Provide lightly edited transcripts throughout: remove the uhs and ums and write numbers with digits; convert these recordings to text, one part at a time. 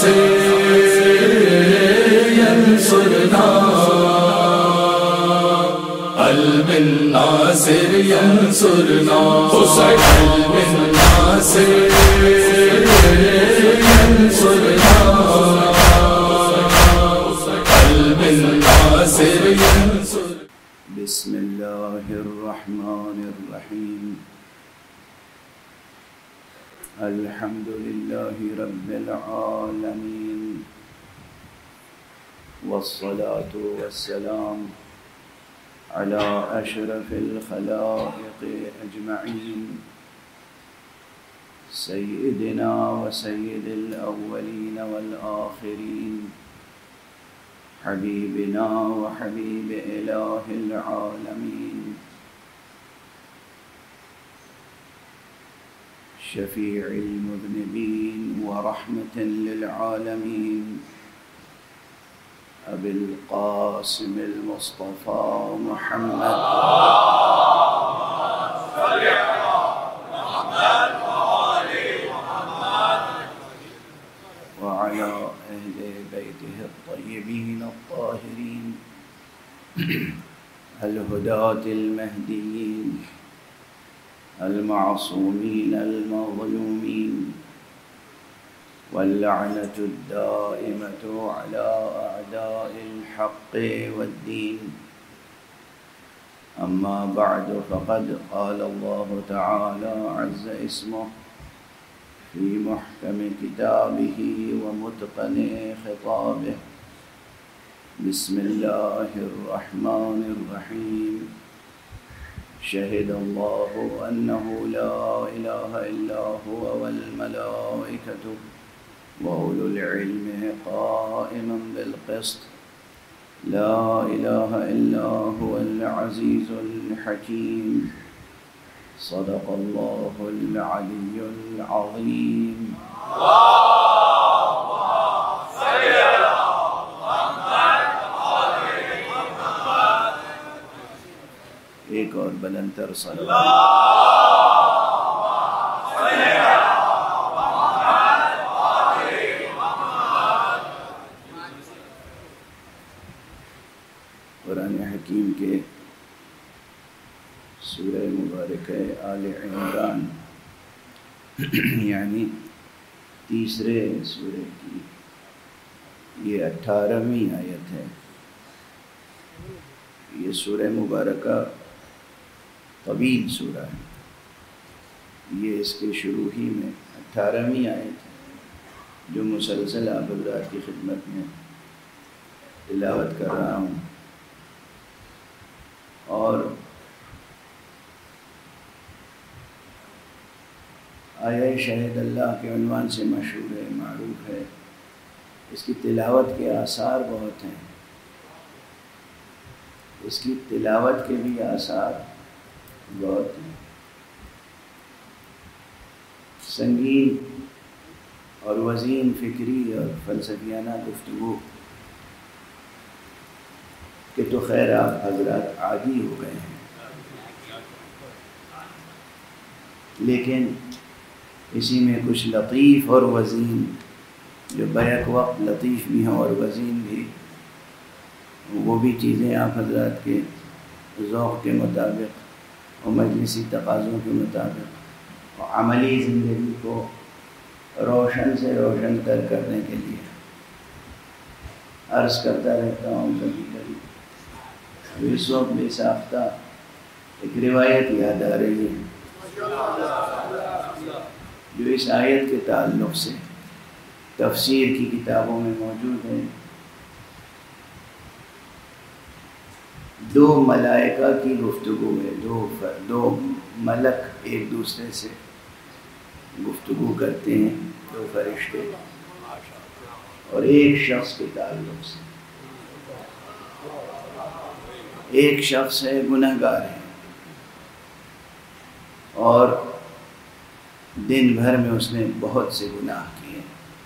ينصرنا قلب الناصر ينصرنا قلب الناصر ينصرنا قلب الناصر ينصرنا. بسم الله الرحمن الرحيم. الحمد لله رب العالمين، والصلاة والسلام على أشرف الخلائق أجمعين، سيدنا وسيد الأولين والآخرين، حبيبنا وحبيب إله العالمين، شفيع المذنبين ورحمة للعالمين، أبي القاسم المصطفى محمد وعلى أهل بيته الطيبين الطاهرين الهداة المهديين المعصومين المظلومين، واللعنة الدائمة على أعداء الحق والدين. أما بعد، فقد قال الله تعالى عز اسمه في محكم كتابه ومتقن خطابه. بسم الله الرحمن الرحيم. شهد الله أنه لا إله إلا هو والملائكة وأولو العلم قائما بالقسط، لا إله إلا هو العزيز الحكيم. صدق الله العلي العظيم. ایک اور بلند تر صلوات. قرآن حکیم کے سورہ مبارکہ آل عمران یعنی تیسرے سورہ کی یہ 18ویں آیت ہے. یہ سورہ مبارکہ طویل سورہ ہے. یہ اس کے شروع ہی میں 18ویں آیت ہے جو مسلسل آپ حضرات کی خدمت میں تلاوت کر رہا ہوں، اور آیہ شہید اللہ کے عنوان سے مشہور ہے، معروف ہے. اس کی تلاوت کے آثار بہت ہیں، اس کی تلاوت کے بھی آثار بہت ہیں. سنگین اور وزین فکری اور فلسفیانہ گفتگو کہ تو خیر آپ حضرات عادی ہو گئے ہیں، لیکن اسی میں کچھ لطیف اور وزین جو بیک وقت لطیف بھی ہوں اور وزین بھی، وہ بھی چیزیں آپ حضرات کے ذوق کے مطابق اور مجلسی تقاضوں کے مطابق اور عملی زندگی کو روشن سے روشن کرنے کے لیے عرض کرتا رہتا ہوں. کبھی کبھی اس وقت بے ساختہ ایک روایت یاد آ رہی ہے جو اس آیت کے تعلق سے تفسیر کی کتابوں میں موجود ہے. دو ملائکہ کی گفتگو ہے، دو ملک ایک دوسرے سے گفتگو کرتے ہیں، دو فرشتے، اور ایک شخص کے تعلق سے. ایک شخص ہے گنہگار ہے اور دن بھر میں اس نے بہت سے گناہ کیے.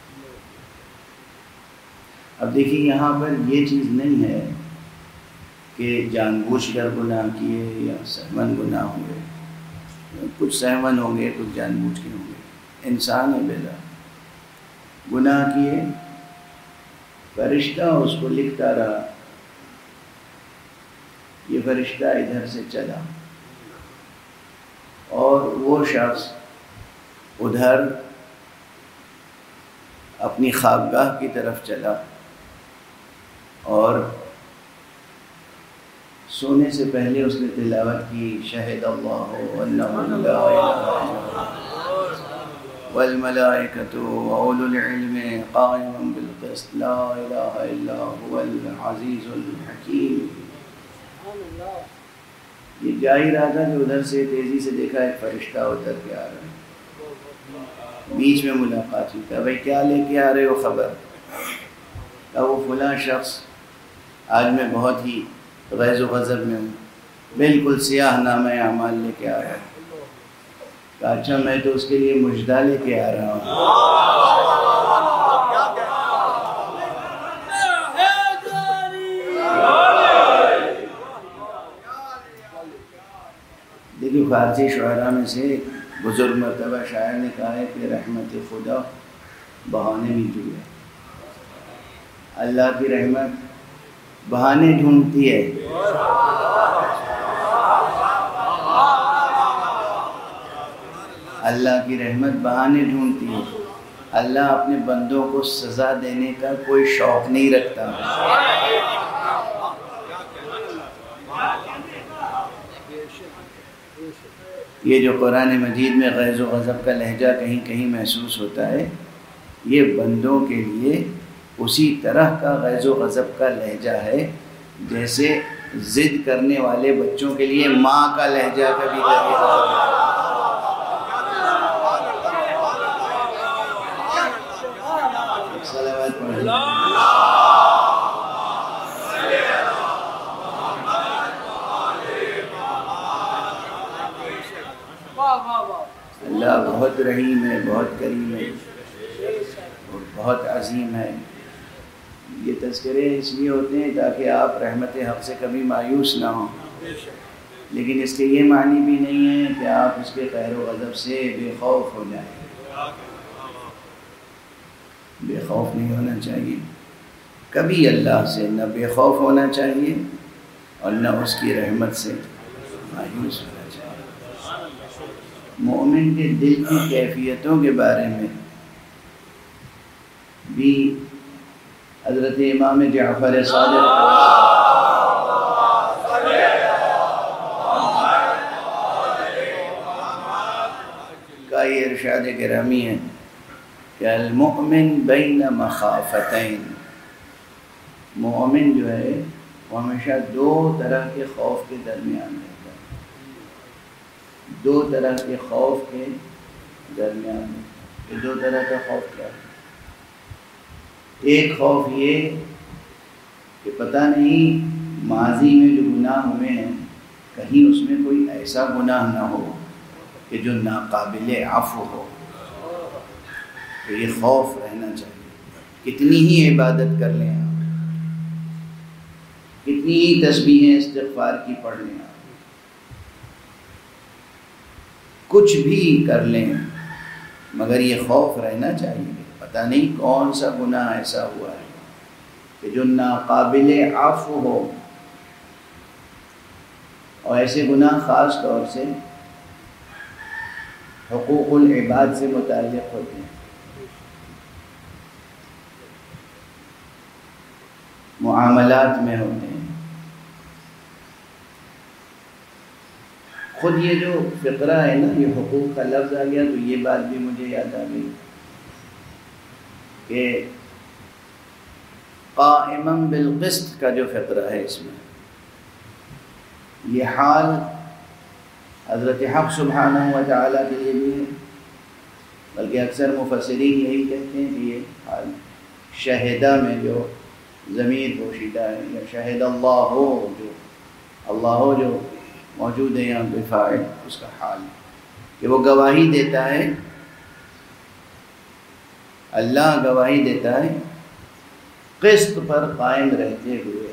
اب دیکھیے یہاں پر یہ چیز نہیں ہے کہ جان بوجھ کر گناہ کیے یا سہمن گناہ ہوئے. کچھ سہمن ہوں گے، کچھ جان بوجھ کے ہوں گے. انسان ہے بیدا، گناہ کیے فرشتہ اس کو لکھتا رہا، یہ فرشتہ ادھر سے چلا اور وہ شخص ادھر اپنی خوابگاہ کی طرف چلا اور سونے سے پہلے اس نے تلاوت کی شہد اللہ انہ لا الہ الا والملائکۃ واولو العلم قائما بالقسط لا الہ الا هو العزیز الحکیم۔ یہ جا ہی رہا تھا کہ ادھر سے تیزی سے دیکھا ایک فرشتہ اتر کے آ رہا ہے، بیچ میں ملاقات ہوئی، کہا بھائی کیا لے کے آ رہے ہو خبر؟ کہا وہ فلاں شخص آج میں بہت ہی غیظ و غضب میں ہوں، بالکل سیاہ نامہ اعمال لے کے آ رہا ہے۔ کہا اچھا میں تو اس کے لیے مجدہ لے کے آ رہا ہوں۔ دیکھیے فارسی شعراء میں سے بزرگ مرتبہ شاعر نے کہا ہے کہ رحمت خدا بہانے میں جو ہے، اللہ کی رحمت بہانے ڈھونڈتی ہے۔ اللہ کی رحمت بہانے ڈھونڈتی ہے، اللہ اپنے بندوں کو سزا دینے کا کوئی شوق نہیں رکھتا۔ یہ جو قرآن مجید میں غیظ و غضب کا لہجہ کہیں کہیں محسوس ہوتا ہے، یہ بندوں کے لیے اسی طرح کا غیظ و غضب کا لہجہ ہے جیسے ضد کرنے والے بچوں کے لیے ماں کا لہجہ کبھی کبھی اللہ بہت رحیم ہے، بہت کریم ہے اور بہت عظیم ہے۔ یہ تذکرے اس لیے ہوتے ہیں تاکہ آپ رحمت حق سے کبھی مایوس نہ ہوں، لیکن اس کے یہ معنی بھی نہیں ہے کہ آپ اس کے قہر و غضب سے بے خوف ہو جائیں۔ بے خوف نہیں ہونا چاہیے، کبھی اللہ سے نہ بے خوف ہونا چاہیے اور نہ اس کی رحمت سے مایوس ہونا چاہیے۔ مومن کے دل کی کیفیتوں کے بارے میں بھی حضرت امام جعفر صادق کا یہ ارشاد گرامی ہے کہ المؤمن بین مخافتین، مومن جو ہے وہ ہمیشہ دو طرح کے خوف کے درمیان رہتا ہے، دو طرح کے خوف کے درمیان۔ یہ دو طرح کا خوف کیا ہے؟ ایک خوف یہ کہ پتہ نہیں ماضی میں جو گناہ ہوئے ہیں کہیں اس میں کوئی ایسا گناہ نہ ہو کہ جو ناقابل عفو ہو، تو یہ خوف رہنا چاہیے۔ کتنی ہی عبادت کر لیں آپ، کتنی ہی تسبیحیں استغفار کی پڑھ لیں آپ، کچھ بھی کر لیں، مگر یہ خوف رہنا چاہیے پتہ نہیں کون سا گناہ ایسا ہوا ہے کہ جو ناقابل عفو ہو، اور ایسے گناہ خاص طور سے حقوق العباد سے متعلق ہوتے ہیں، معاملات میں ہوتے ہیں۔ خود یہ جو فقرہ ہے نا، یہ حقوق کا لفظ آ گیا تو یہ بات بھی مجھے یاد آ گئی کہ قائما بالقسط کا جو فقرہ ہے اس میں یہ حال حضرت حق سبحانہ و تعالیٰ کے لیے بھی ہے، بلکہ اکثر مفسرین یہی کہتے ہیں کہ یہ حال شہدہ میں جو ضمیر پوشیدہ ہے، یا شہد اللہ ہو، جو اللہ ہو جو موجود ہے یہاں بفاعل، اس کا حال کہ وہ گواہی دیتا ہے، اللہ گواہی دیتا ہے قسط پر قائم رہتے ہوئے۔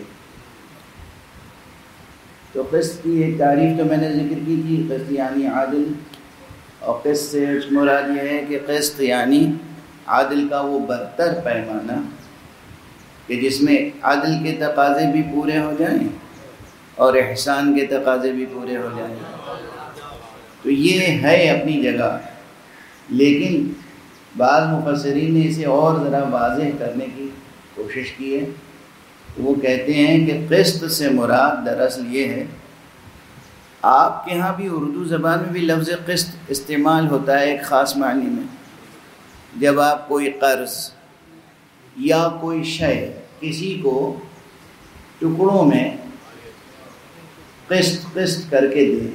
تو قسط کی ایک تعریف تو میں نے ذکر کی تھی، قسط یعنی عادل، اور قسط سے مراد یہ ہے کہ قسط یعنی عادل کا وہ برتر پیمانہ کہ جس میں عدل کے تقاضے بھی پورے ہو جائیں اور احسان کے تقاضے بھی پورے ہو جائیں. تو یہ ہے اپنی جگہ، لیکن بعض مفسرین نے اسے اور ذرا واضح کرنے کی کوشش کی ہے. وہ کہتے ہیں کہ قسط سے مراد دراصل یہ ہے، آپ کے ہاں بھی اردو زبان میں بھی لفظ قسط استعمال ہوتا ہے ایک خاص معنی میں. جب آپ کوئی قرض یا کوئی شے کسی کو ٹکڑوں میں قسط کر کے دیں،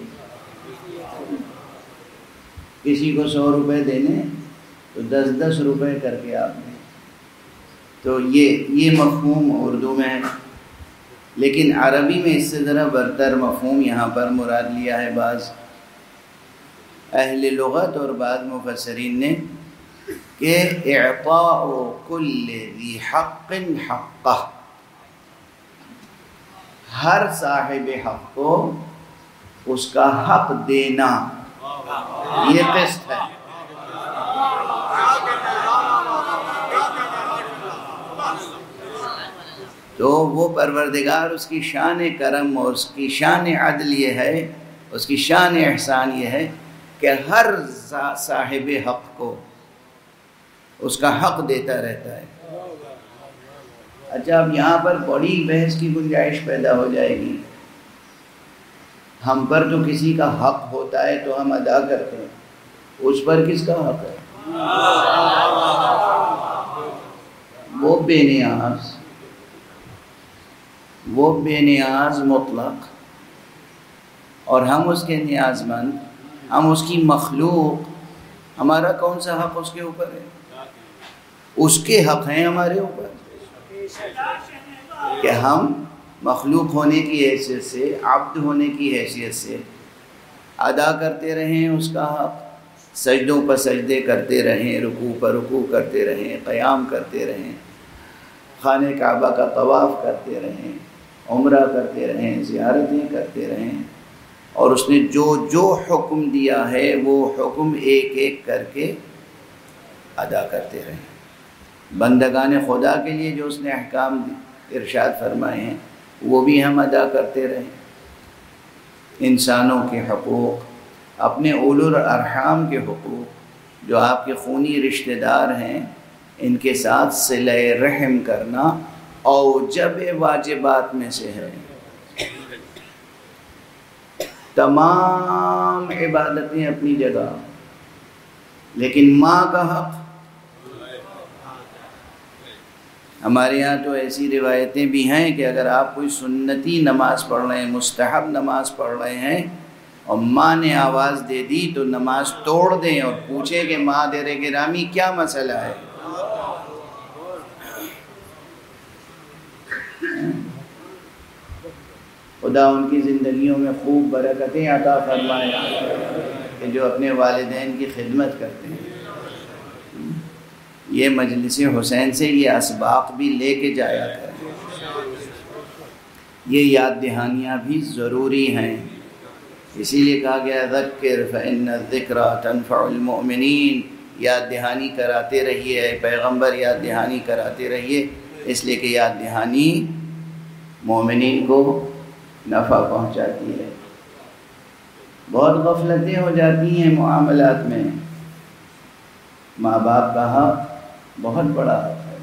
کسی کو 100 روپے دینے تو 10 روپے کر کے آپ دیں، تو یہ مفہوم اردو میں ہے. لیکن عربی میں اس سے ذرا برتر مفہوم یہاں پر مراد لیا ہے بعض اہل لغت اور بعض مفسرین نے، کہ اعطاء کل ذی حق حقہ، ہر صاحب حق کو اس کا حق دینا، یہ قسط ہے. تو وہ پروردگار اس کی شان کرم اور اس کی شان عدل یہ ہے، اس کی شان احسان یہ ہے کہ ہر صاحب حق کو اس کا حق دیتا رہتا ہے. اچھا، اب یہاں پر بڑی بحث کی گنجائش پیدا ہو جائے گی. ہم پر تو کسی کا حق ہوتا ہے تو ہم ادا کرتے ہیں، اس پر کس کا حق ہے؟ وہ بے نیاز مطلق، اور ہم اس کے نیاز مند، ہم اس کی مخلوق. ہمارا کون سا حق اس کے اوپر ہے؟ اس کے حق ہیں ہمارے اوپر کہ ہم مخلوق ہونے کی حیثیت سے، عبد ہونے کی حیثیت سے ادا کرتے رہیں اس کا حق. سجدوں پر سجدے کرتے رہیں، رکوع پر رکوع کرتے رہیں، قیام کرتے رہیں، خانہ کعبہ کا طواف کرتے رہیں، عمرہ کرتے رہیں، زیارتیں کرتے رہیں، اور اس نے جو جو حکم دیا ہے وہ حکم ایک ایک کر کے ادا کرتے رہیں. بندگان خدا کے لیے جو اس نے احکام ارشاد فرمائے ہیں وہ بھی ہم ادا کرتے رہیں. انسانوں کے حقوق، اپنے اولو الارحام کے حقوق، جو آپ کے خونی رشتہ دار ہیں، ان کے ساتھ صلہ رحم کرنا اوجب واجبات میں سے ہے. تمام عبادتیں اپنی جگہ، لیکن ماں کا حق. ہمارے یہاں تو ایسی روایتیں بھی ہیں کہ اگر آپ کوئی سنتی نماز پڑھ رہے ہیں، مستحب نماز پڑھ رہے ہیں، اور ماں نے آواز دے دی تو نماز توڑ دیں اور پوچھیں کہ مادر گرامی کیا مسئلہ ہے. خدا ان کی زندگیوں میں خوب برکتیں عطا فرمائے کہ جو اپنے والدین کی خدمت کرتے ہیں. یہ مجلس حسین سے یہ اسباق بھی لے کے جایا کریں. یہ یاد دہانیاں بھی ضروری ہیں. اسی لیے کہا گیا ذکر فإن الذکریٰ تنفع المؤمنین. یاد دہانی کراتے رہیے، پیغمبر یاد دہانی کراتے رہیے، اس لیے کہ یاد دہانی مومنین کو نفع پہنچاتی ہے. بہت غفلتیں ہو جاتی ہیں معاملات میں. ماں باپ کا حق بہت بڑا حق ہے.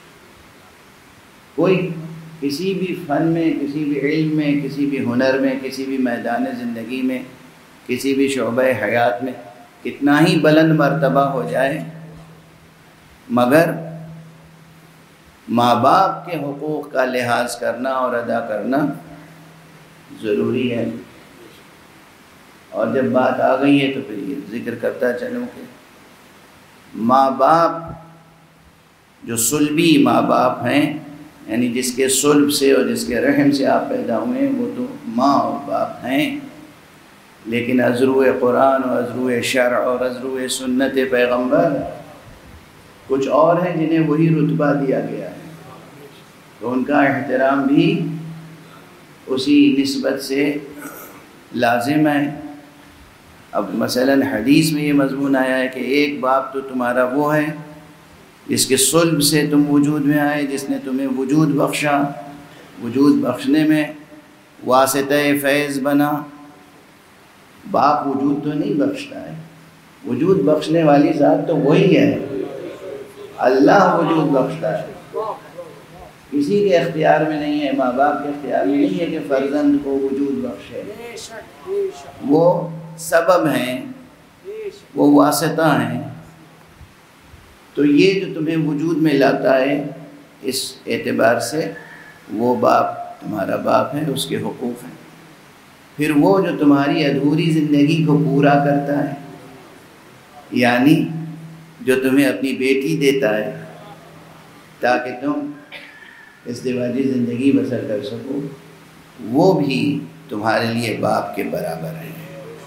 کوئی کسی بھی فن میں، کسی بھی علم میں، کسی بھی ہنر میں، کسی بھی میدان زندگی میں، کسی بھی شعبہ حیات میں کتنا ہی بلند مرتبہ ہو جائے، مگر ماں باپ کے حقوق کا لحاظ کرنا اور ادا کرنا ضروری ہے. اور جب بات آ گئی ہے تو پھر یہ ذکر کرتا چلوں کہ ماں باپ جو صلبی ماں باپ ہیں، یعنی جس کے صلب سے اور جس کے رحم سے آپ پیدا ہوئے ہیں، وہ تو ماں اور باپ ہیں. لیکن ازرو قرآن اور ازرو شرع اور ازرو سنت پیغمبر کچھ اور ہیں جنہیں وہی رتبہ دیا گیا ہے، تو ان کا احترام بھی اسی نسبت سے لازم ہے. اب مثلا حدیث میں یہ مضمون آیا ہے کہ ایک باپ تو تمہارا وہ ہے جس کے صلب سے تم وجود میں آئے، جس نے تمہیں وجود بخشا، وجود بخشنے میں واسطہ فیض بنا۔ باپ وجود تو نہیں بخشتا ہے، وجود بخشنے والی ذات تو وہی ہے، اللہ وجود بخشتا ہے۔ کسی کے اختیار میں نہیں ہے، ماں باپ کے اختیار میں نہیں ہے کہ فرزند کو وجود بخشے، وہ سبب ہیں، وہ واسطہ ہیں۔ تو یہ جو تمہیں وجود میں لاتا ہے، اس اعتبار سے وہ باپ تمہارا باپ ہے، اس کے حقوق ہیں۔ پھر وہ جو تمہاری ادھوری زندگی کو پورا کرتا ہے، یعنی جو تمہیں اپنی بیٹی دیتا ہے تاکہ تم ازدواجی زندگی بسر کر سکو، وہ بھی تمہارے لیے باپ کے برابر ہیں۔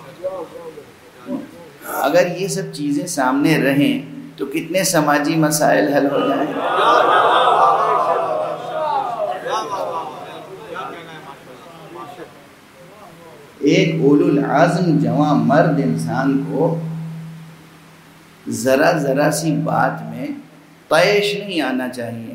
اگر یہ سب چیزیں سامنے رہیں تو کتنے سماجی مسائل حل ہو جائیں۔ ایک اولو العزم جواں مرد انسان کو ذرا سی بات میں طیش نہیں آنا چاہیے۔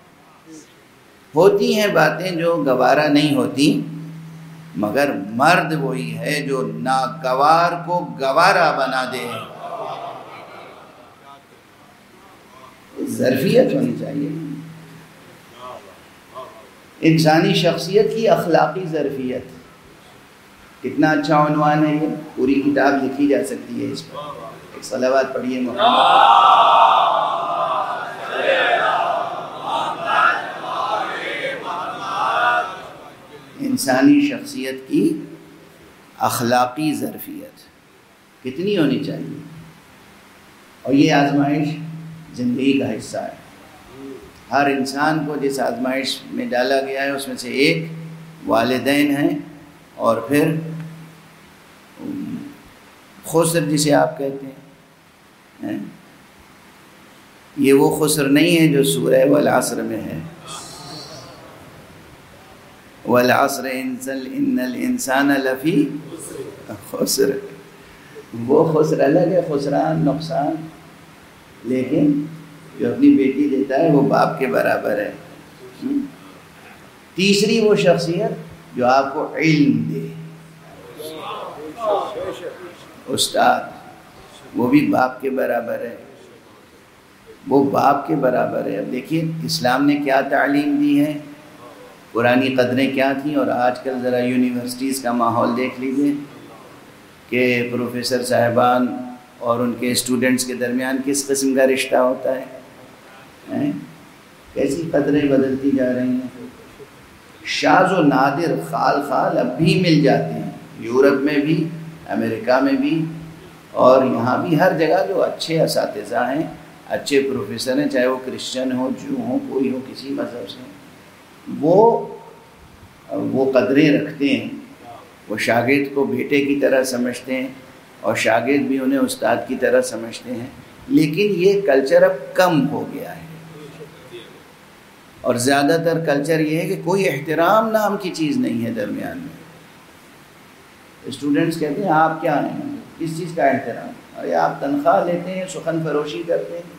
ہوتی ہیں باتیں جو گوارا نہیں ہوتی، مگر مرد وہی ہے جو ناگوار کو گوارا بنا دے۔ ظرفیت ہونی چاہیے، انسانی شخصیت کی اخلاقی ظرفیت۔ کتنا اچھا عنوان ہے، یہ پوری کتاب لکھی جا سکتی ہے اس پر۔ ایک صلوات پڑھیے محمد۔ انسانی شخصیت کی اخلاقی ظرفیت کتنی ہونی چاہیے، اور یہ آزمائش زندگی کا حصہ ہے۔ ہر انسان کو جس آزمائش میں ڈالا گیا ہے اس میں سے ایک والدین ہیں، اور پھر خسر جسے آپ کہتے ہیں، یہ وہ خسر نہیں ہے جو سورہ والعصر میں ہے، والعصر ان الانسان لفی خسر۔ وہ خسر الگ ہے، خسران، نقصان، لیکن جو اپنی بیٹی دیتا ہے وہ باپ کے برابر ہے۔ تیسری وہ شخصیت جو آپ کو علم دے، استاد، وہ بھی باپ کے برابر ہے، وہ باپ کے برابر ہے۔ اب دیکھیے اسلام نے کیا تعلیم دی ہے، پرانی قدریں کیا تھیں، اور آج کل ذرا یونیورسٹیز کا ماحول دیکھ لیجیے کہ پروفیسر صاحبان اور ان کے اسٹوڈنٹس کے درمیان کس قسم کا رشتہ ہوتا ہے، کیسی قدریں بدلتی جا رہی ہیں۔ شاذ و نادر خال اب بھی مل جاتے ہیں، یورپ میں بھی، امریکہ میں بھی، اور یہاں بھی ہر جگہ جو اچھے اساتذہ ہیں، اچھے پروفیسر ہیں، چاہے وہ کرسچن ہو، جو ہوں، کوئی ہو کسی مذہب سے، وہ قدریں رکھتے ہیں، وہ شاگرد کو بیٹے کی طرح سمجھتے ہیں، اور شاگرد بھی انہیں استاد کی طرح سمجھتے ہیں۔ لیکن یہ کلچر اب کم ہو گیا ہے، اور زیادہ تر کلچر یہ ہے کہ کوئی احترام نام کی چیز نہیں ہے درمیان میں۔ اسٹوڈنٹس کہتے ہیں آپ کیا ہیں، کس چیز کا احترام؟ ارے آپ تنخواہ لیتے ہیں، سخن فروشی کرتے ہیں،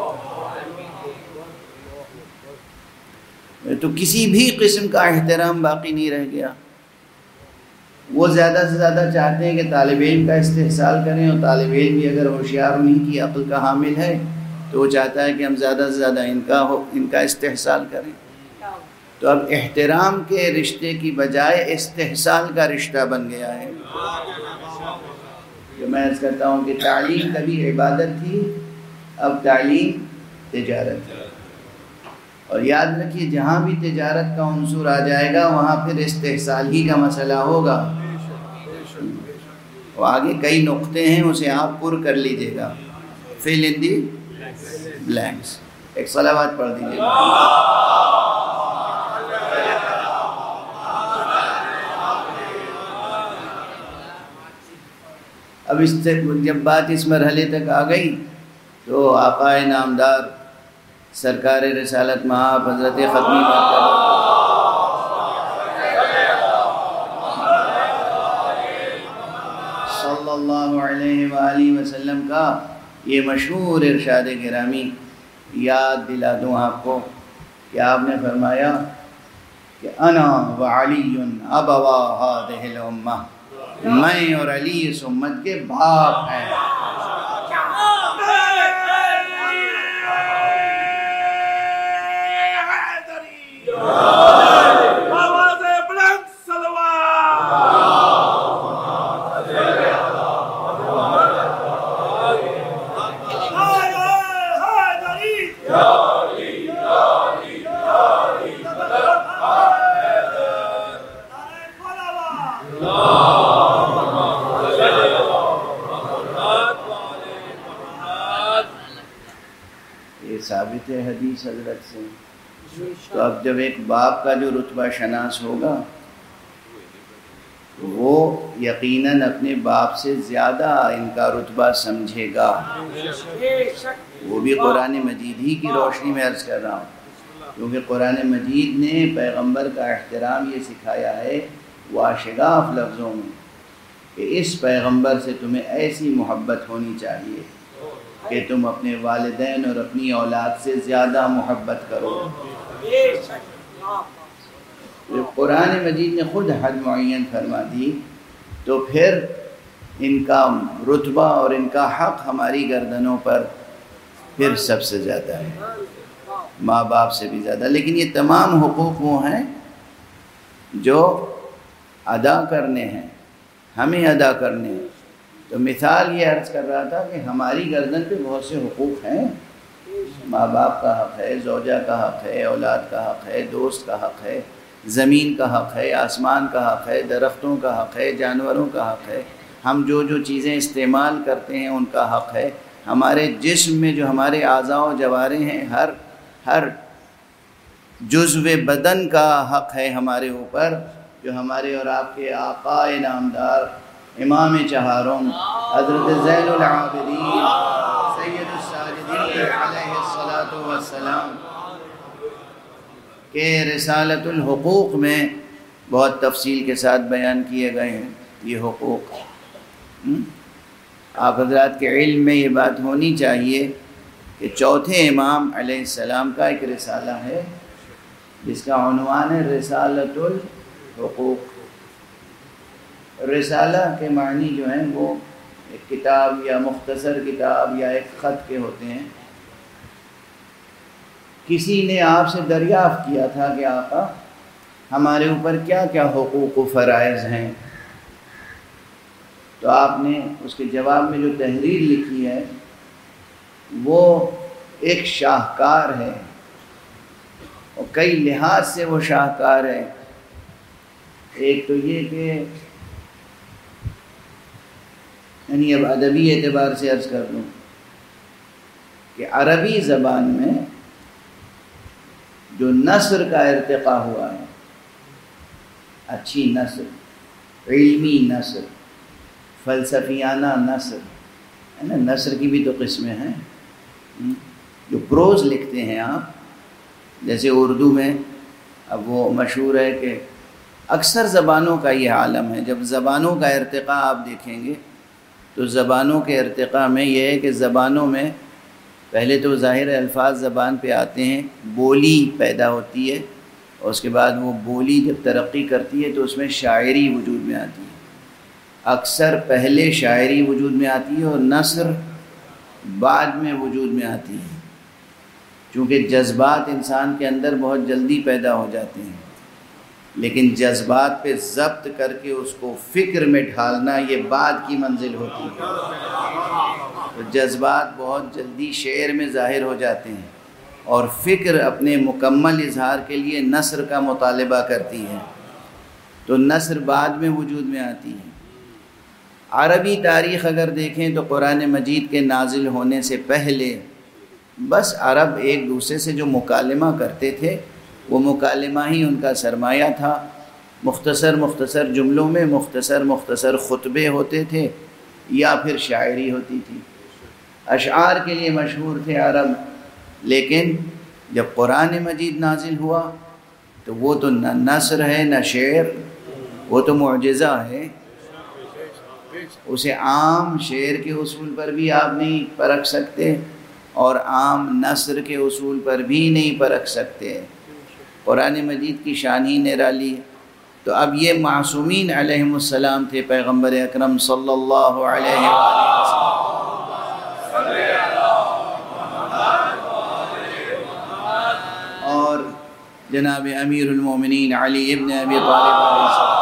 تو کسی بھی قسم کا احترام باقی نہیں رہ گیا۔ وہ زیادہ سے زیادہ چاہتے ہیں کہ طالب علم کا استحصال کریں، اور طالب علم بھی اگر ہوشیار نہیں کی عقل کا حامل ہے تو وہ چاہتا ہے کہ ہم زیادہ سے زیادہ ان کا استحصال کریں۔ تو اب احترام کے رشتے کی بجائے استحصال کا رشتہ بن گیا ہے۔ جو میں عرض کرتا ہوں کہ تعلیم کبھی عبادت تھی، اب تعلیم تجارت ہے، اور یاد رکھیے جہاں بھی تجارت کا عنصر آ جائے گا وہاں پھر استحصال ہی کا مسئلہ ہوگا۔ وہ آگے کئی نقطے ہیں، اسے آپ پر کر لیجئے گا، fill in the blanks۔ ایک صلوات پڑھ دیجئے گا۔ اب اس سے جب بات اس مرحلے تک آ گئی تو آقا نامدار سرکار رسالت مآب حضرت ختمی صلی اللہ علیہ وآلہ وسلم کا یہ مشہور ارشاد گرامی یاد دلا دوں آپ کو کہ آپ نے فرمایا کہ انا وعلی ابوا هذه الامہ، میں اور علی اس امت کے باپ ہیں۔ یہ ثابت ہے حدیث حضرت سے۔ تو اب جب ایک باپ کا جو رتبہ شناس ہوگا وہ یقیناً اپنے باپ سے زیادہ ان کا رتبہ سمجھے گا، وہ بھی قرآن مجید ہی کی روشنی میں عرض کر رہا ہوں، کیونکہ قرآن مجید نے پیغمبر کا احترام یہ سکھایا ہے واشگاف لفظوں میں کہ اس پیغمبر سے تمہیں ایسی محبت ہونی چاہیے کہ تم اپنے والدین اور اپنی اولاد سے زیادہ محبت کرو۔ جب قرآن مجید نے خود حد معین فرما دی تو پھر ان کا رتبہ اور ان کا حق ہماری گردنوں پر پھر سب سے زیادہ ہے، ماں باپ سے بھی زیادہ۔ لیکن یہ تمام حقوق وہ ہیں جو ادا کرنے ہیں، ہمیں ادا کرنے ہیں۔ تو مثال یہ عرض کر رہا تھا کہ ہماری گردن پہ بہت سے حقوق ہیں، ماں باپ کا حق ہے، زوجہ کا حق ہے، اولاد کا حق ہے، دوست کا حق ہے، زمین کا حق ہے، آسمان کا حق ہے، درختوں کا حق ہے، جانوروں کا حق ہے، ہم جو جو چیزیں استعمال کرتے ہیں ان کا حق ہے، ہمارے جسم میں جو ہمارے اعضاء و جوارح ہیں ہر جزو بدن کا حق ہے ہمارے اوپر، جو ہمارے اور آپ کے آقا نامدار امام چہارم حضرت زین العابدین سید الساجدین علیہ الصلاۃ والسلام کہ رسالۃ الحقوق میں بہت تفصیل کے ساتھ بیان کیے گئے ہیں یہ حقوق۔ آپ حضرات کے علم میں یہ بات ہونی چاہیے کہ چوتھے امام علیہ السلام کا ایک رسالہ ہے جس کا عنوان ہے رسالۃ الحقوق۔ رسالہ کے معنی جو ہیں وہ ایک کتاب یا مختصر کتاب یا ایک خط کے ہوتے ہیں۔ کسی نے آپ سے دریافت کیا تھا کہ آقا ہمارے اوپر کیا کیا حقوق و فرائض ہیں، تو آپ نے اس کے جواب میں جو تحریر لکھی ہے وہ ایک شاہکار ہے، اور کئی لحاظ سے وہ شاہکار ہے۔ ایک تو یہ کہ یعنی اب ادبی اعتبار سے عرض کر دوں کہ عربی زبان میں جو نثر کا ارتقاء ہوا ہے، اچھی نثر، علمی نثر، فلسفیانہ نثر ہے نا، نثر کی بھی تو قسمیں ہیں، جو پروز لکھتے ہیں آپ، جیسے اردو میں اب وہ مشہور ہے کہ اکثر زبانوں کا یہ عالم ہے، جب زبانوں کا ارتقاء آپ دیکھیں گے تو زبانوں کے ارتقاء میں یہ ہے کہ زبانوں میں پہلے تو ظاہر الفاظ زبان پہ آتے ہیں، بولی پیدا ہوتی ہے، اور اس کے بعد وہ بولی جب ترقی کرتی ہے تو اس میں شاعری وجود میں آتی ہے۔ اکثر پہلے شاعری وجود میں آتی ہے اور نثر بعد میں وجود میں آتی ہے، چونکہ جذبات انسان کے اندر بہت جلدی پیدا ہو جاتے ہیں، لیکن جذبات پہ ضبط کر کے اس کو فکر میں ڈھالنا یہ بعد کی منزل ہوتی ہے۔ تو جذبات بہت جلدی شعر میں ظاہر ہو جاتے ہیں، اور فکر اپنے مکمل اظہار کے لیے نثر کا مطالبہ کرتی ہے، تو نثر بعد میں وجود میں آتی ہے۔ عربی تاریخ اگر دیکھیں تو قرآن مجید کے نازل ہونے سے پہلے بس عرب ایک دوسرے سے جو مکالمہ کرتے تھے وہ مکالمہ ہی ان کا سرمایہ تھا، مختصر مختصر جملوں میں مختصر مختصر خطبے ہوتے تھے یا پھر شاعری ہوتی تھی۔ اشعار کے لیے مشہور تھے عرب، لیکن جب قرآن مجید نازل ہوا تو وہ تو نہ نثر ہے نہ شعر، وہ تو معجزہ ہے، اسے عام شعر کے اصول پر بھی آپ نہیں پرکھ سکتے اور عام نثر کے اصول پر بھی نہیں پرکھ سکتے. قرآن مجید کی شان ہی نرالی ہے. تو اب یہ معصومین علیہم السلام تھے، پیغمبر اکرم صلی اللہ علیہ وسلم اور جناب امیر المومنین علی ابن ابی طالب علیہ السلام،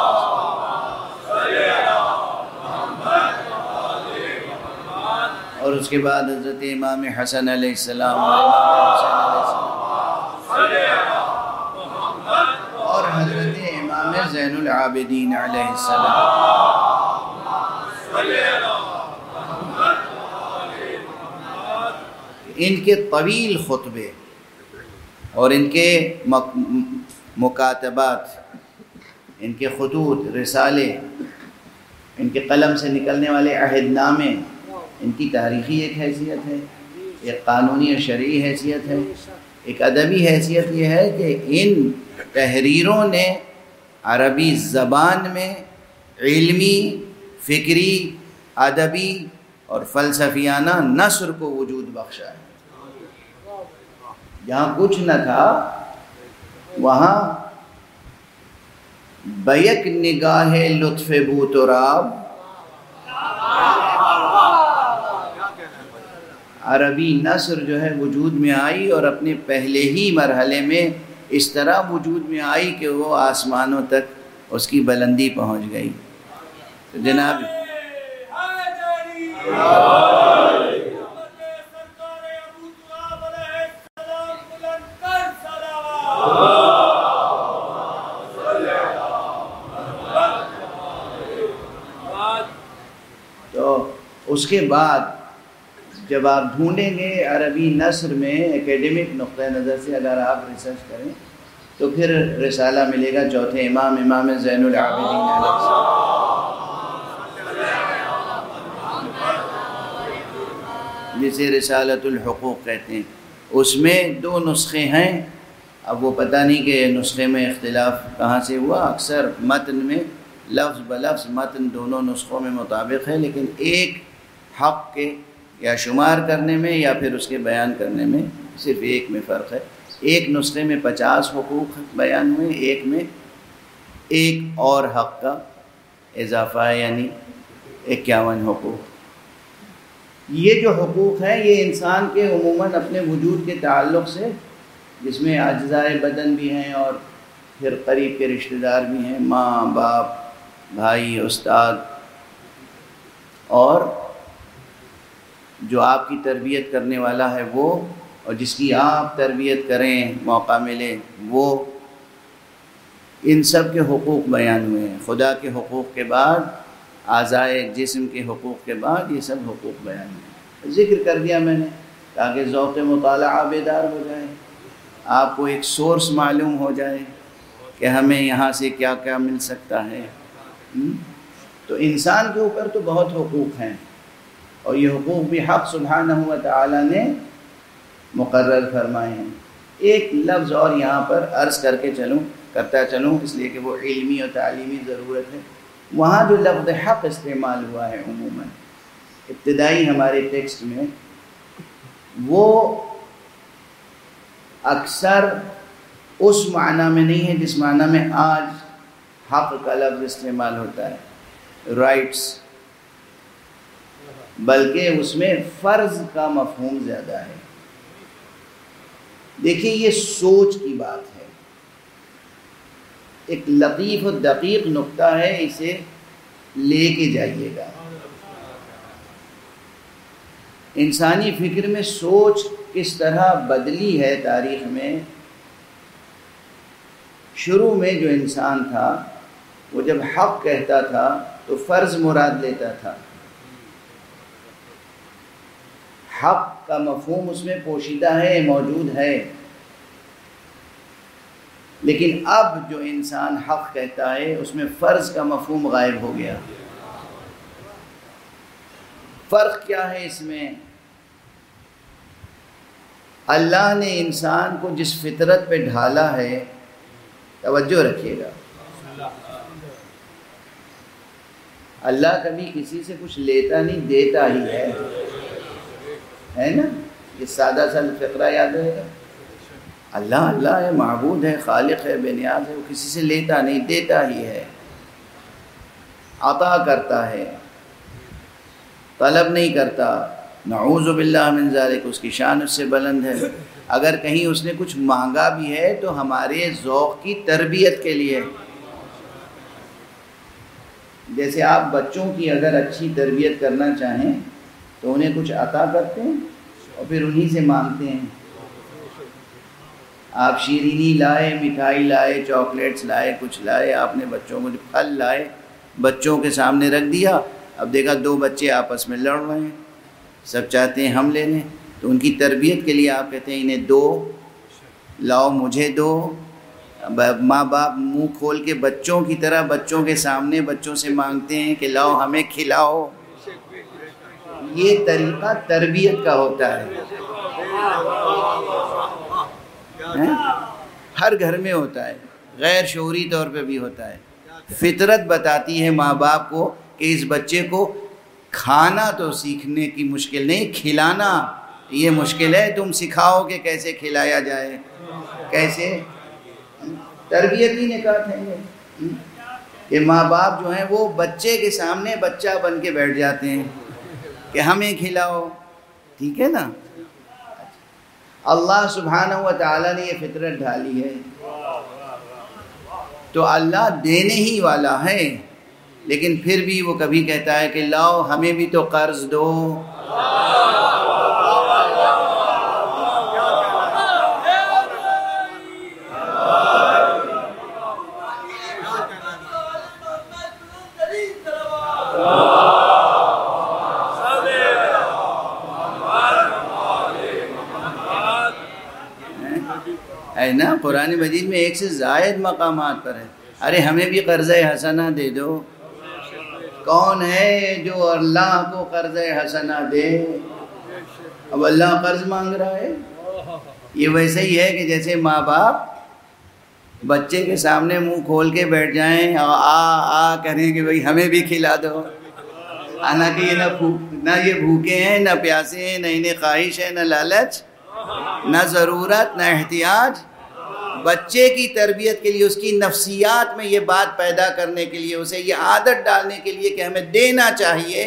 اور اس کے بعد حضرت امام حسن علیہ السلام اور حضرت امام زین العابدین علیہ السلام. ان کے طویل خطبے اور ان کے مکاتبات، ان کے خطوط، رسالے، ان کے قلم سے نکلنے والے عہد نامے، ان کی تاریخی ایک حیثیت ہے، ایک قانونی اور شرعی حیثیت ہے، ایک ادبی حیثیت یہ ہے کہ ان تحریروں نے عربی زبان میں علمی، فکری، ادبی اور فلسفیانہ نثر کو وجود بخشا ہے. جہاں کچھ نہ تھا وہاں بیک نگاہ لطف بو تراب عربی نثر جو ہے وجود میں آئی، اور اپنے پہلے ہی مرحلے میں اس طرح وجود میں آئی کہ وہ آسمانوں تک اس کی بلندی پہنچ گئی. تو جناب تو اس کے بعد جب آپ ڈھونڈیں گے عربی نثر میں ایکیڈمک نقطۂ نظر سے اگر آپ ریسرچ کریں تو پھر رسالہ ملے گا چوتھے امام، امام زین العابدین علیہ السلام، جسے رسالۃ الحقوق کہتے ہیں. اس میں 2 نسخے ہیں. اب وہ پتہ نہیں کہ نسخے میں اختلاف کہاں سے ہوا. اکثر متن میں لفظ بلفظ متن دونوں نسخوں میں مطابق ہے، لیکن ایک حق کے یا شمار کرنے میں یا پھر اس کے بیان کرنے میں صرف ایک میں فرق ہے. ایک نسخے میں 50 حقوق بیان ہوئے، ایک میں ایک اور حق کا اضافہ ہے، یعنی 51 حقوق. یہ جو حقوق ہیں یہ انسان کے عموماً اپنے وجود کے تعلق سے، جس میں اجزائے بدن بھی ہیں اور پھر قریب کے رشتہ دار بھی ہیں، ماں، باپ، بھائی، استاد، اور جو آپ کی تربیت کرنے والا ہے وہ، اور جس کی آپ تربیت کریں موقع ملے وہ، ان سب کے حقوق بیان ہوئے ہیں. خدا کے حقوق کے بعد، اعضائے جسم کے حقوق کے بعد یہ سب حقوق بیان ہوئے. ذکر کر دیا میں نے تاکہ ذوق مطالعہ بیدار ہو جائے، آپ کو ایک سورس معلوم ہو جائے کہ ہمیں یہاں سے کیا کیا مل سکتا ہے. تو انسان کے اوپر تو بہت حقوق ہیں، اور یہ حقوق بھی حق سبحانہ و تعالی نے مقرر فرمائے ہیں. ایک لفظ اور یہاں پر عرض کر کے کرتا چلوں، اس لیے کہ وہ علمی اور تعلیمی ضرورت ہے. وہاں جو لفظ حق استعمال ہوا ہے عموماً ابتدائی ہمارے ٹیکسٹ میں، وہ اکثر اس معنی میں نہیں ہے جس معنی میں آج حق کا لفظ استعمال ہوتا ہے، رائٹس، بلکہ اس میں فرض کا مفہوم زیادہ ہے. دیکھیے یہ سوچ کی بات ہے، ایک لطیف و دقیق نقطہ ہے، اسے لے کے جائیے گا. انسانی فکر میں سوچ کس طرح بدلی ہے تاریخ میں. شروع میں جو انسان تھا وہ جب حق کہتا تھا تو فرض مراد لیتا تھا، حق کا مفہوم اس میں پوشیدہ ہے، موجود ہے. لیکن اب جو انسان حق کہتا ہے اس میں فرض کا مفہوم غائب ہو گیا. فرق کیا ہے اس میں؟ اللہ نے انسان کو جس فطرت پہ ڈھالا ہے، توجہ رکھیے گا، اللہ کبھی کسی سے کچھ لیتا نہیں، دیتا ہی ہے نا. یہ سادہ سا فقرہ یاد رہے گا. اللہ اللہ ہے، معبود ہے، خالق ہے، بے نیاز ہے، وہ کسی سے لیتا نہیں، دیتا ہی ہے، عطا کرتا ہے، طلب نہیں کرتا. نعوذ باللہ من ذالک، اس کی شان اس سے بلند ہے. اگر کہیں اس نے کچھ مانگا بھی ہے تو ہمارے ذوق کی تربیت کے لیے. جیسے آپ بچوں کی اگر اچھی تربیت کرنا چاہیں تو انہیں کچھ عطا کرتے ہیں اور پھر انہی سے مانگتے ہیں. آپ شیرینی لائے، مٹھائی لائے، چاکلیٹس لائے، کچھ لائے، آپ نے بچوں کو پھل لائے، بچوں کے سامنے رکھ دیا. اب دیکھا 2 بچے آپس میں لڑ رہے ہیں، سب چاہتے ہیں ہم لے لیں، تو ان کی تربیت کے لیے آپ کہتے ہیں انہیں دو، لاؤ مجھے دو. ماں باپ منہ کھول کے بچوں کی طرح بچوں کے سامنے بچوں سے مانگتے ہیں کہ لاؤ ہمیں کھلاؤ. یہ طریقہ تربیت کا ہوتا ہے. ہر گھر میں ہوتا ہے، غیر شعوری طور پہ بھی ہوتا ہے. فطرت بتاتی ہے ماں باپ کو کہ اس بچے کو کھانا تو سیکھنے کی مشکل نہیں، کھلانا یہ مشکل ہے. تم سکھاؤ کہ کیسے کھلایا جائے، کیسے. تربیتی نکات ہیں یہ کہ ماں باپ جو ہیں وہ بچے کے سامنے بچہ بن کے بیٹھ جاتے ہیں کہ ہمیں کھلاؤ. ٹھیک ہے نا. اللہ سبحانہ و تعالیٰ نے یہ فطرت ڈھالی ہے تو اللہ دینے ہی والا ہے، لیکن پھر بھی وہ کبھی کہتا ہے کہ لاؤ ہمیں بھی تو قرض دو. ہے نا. قرآن مجید میں 1 سے زائد مقامات پر ہے ارے ہمیں بھی قرض حسنہ دے دو. کون ہے جو اللہ کو قرض حسنہ دے؟ اب اللہ قرض مانگ رہا ہے. یہ ویسے ہی ہے کہ جیسے ماں باپ بچے کے سامنے منہ کھول کے بیٹھ جائیں اور آ کہیں کہ بھئی ہمیں بھی کھلا دو. حالانکہ یہ نہ یہ بھوکے ہیں، نہ پیاسے ہیں، نہ انہیں خواہش ہے، نہ لالچ، نہ ضرورت، نہ احتیاج. بچے کی تربیت کے لیے، اس کی نفسیات میں یہ بات پیدا کرنے کے لیے، اسے یہ عادت ڈالنے کے لیے کہ ہمیں دینا چاہیے.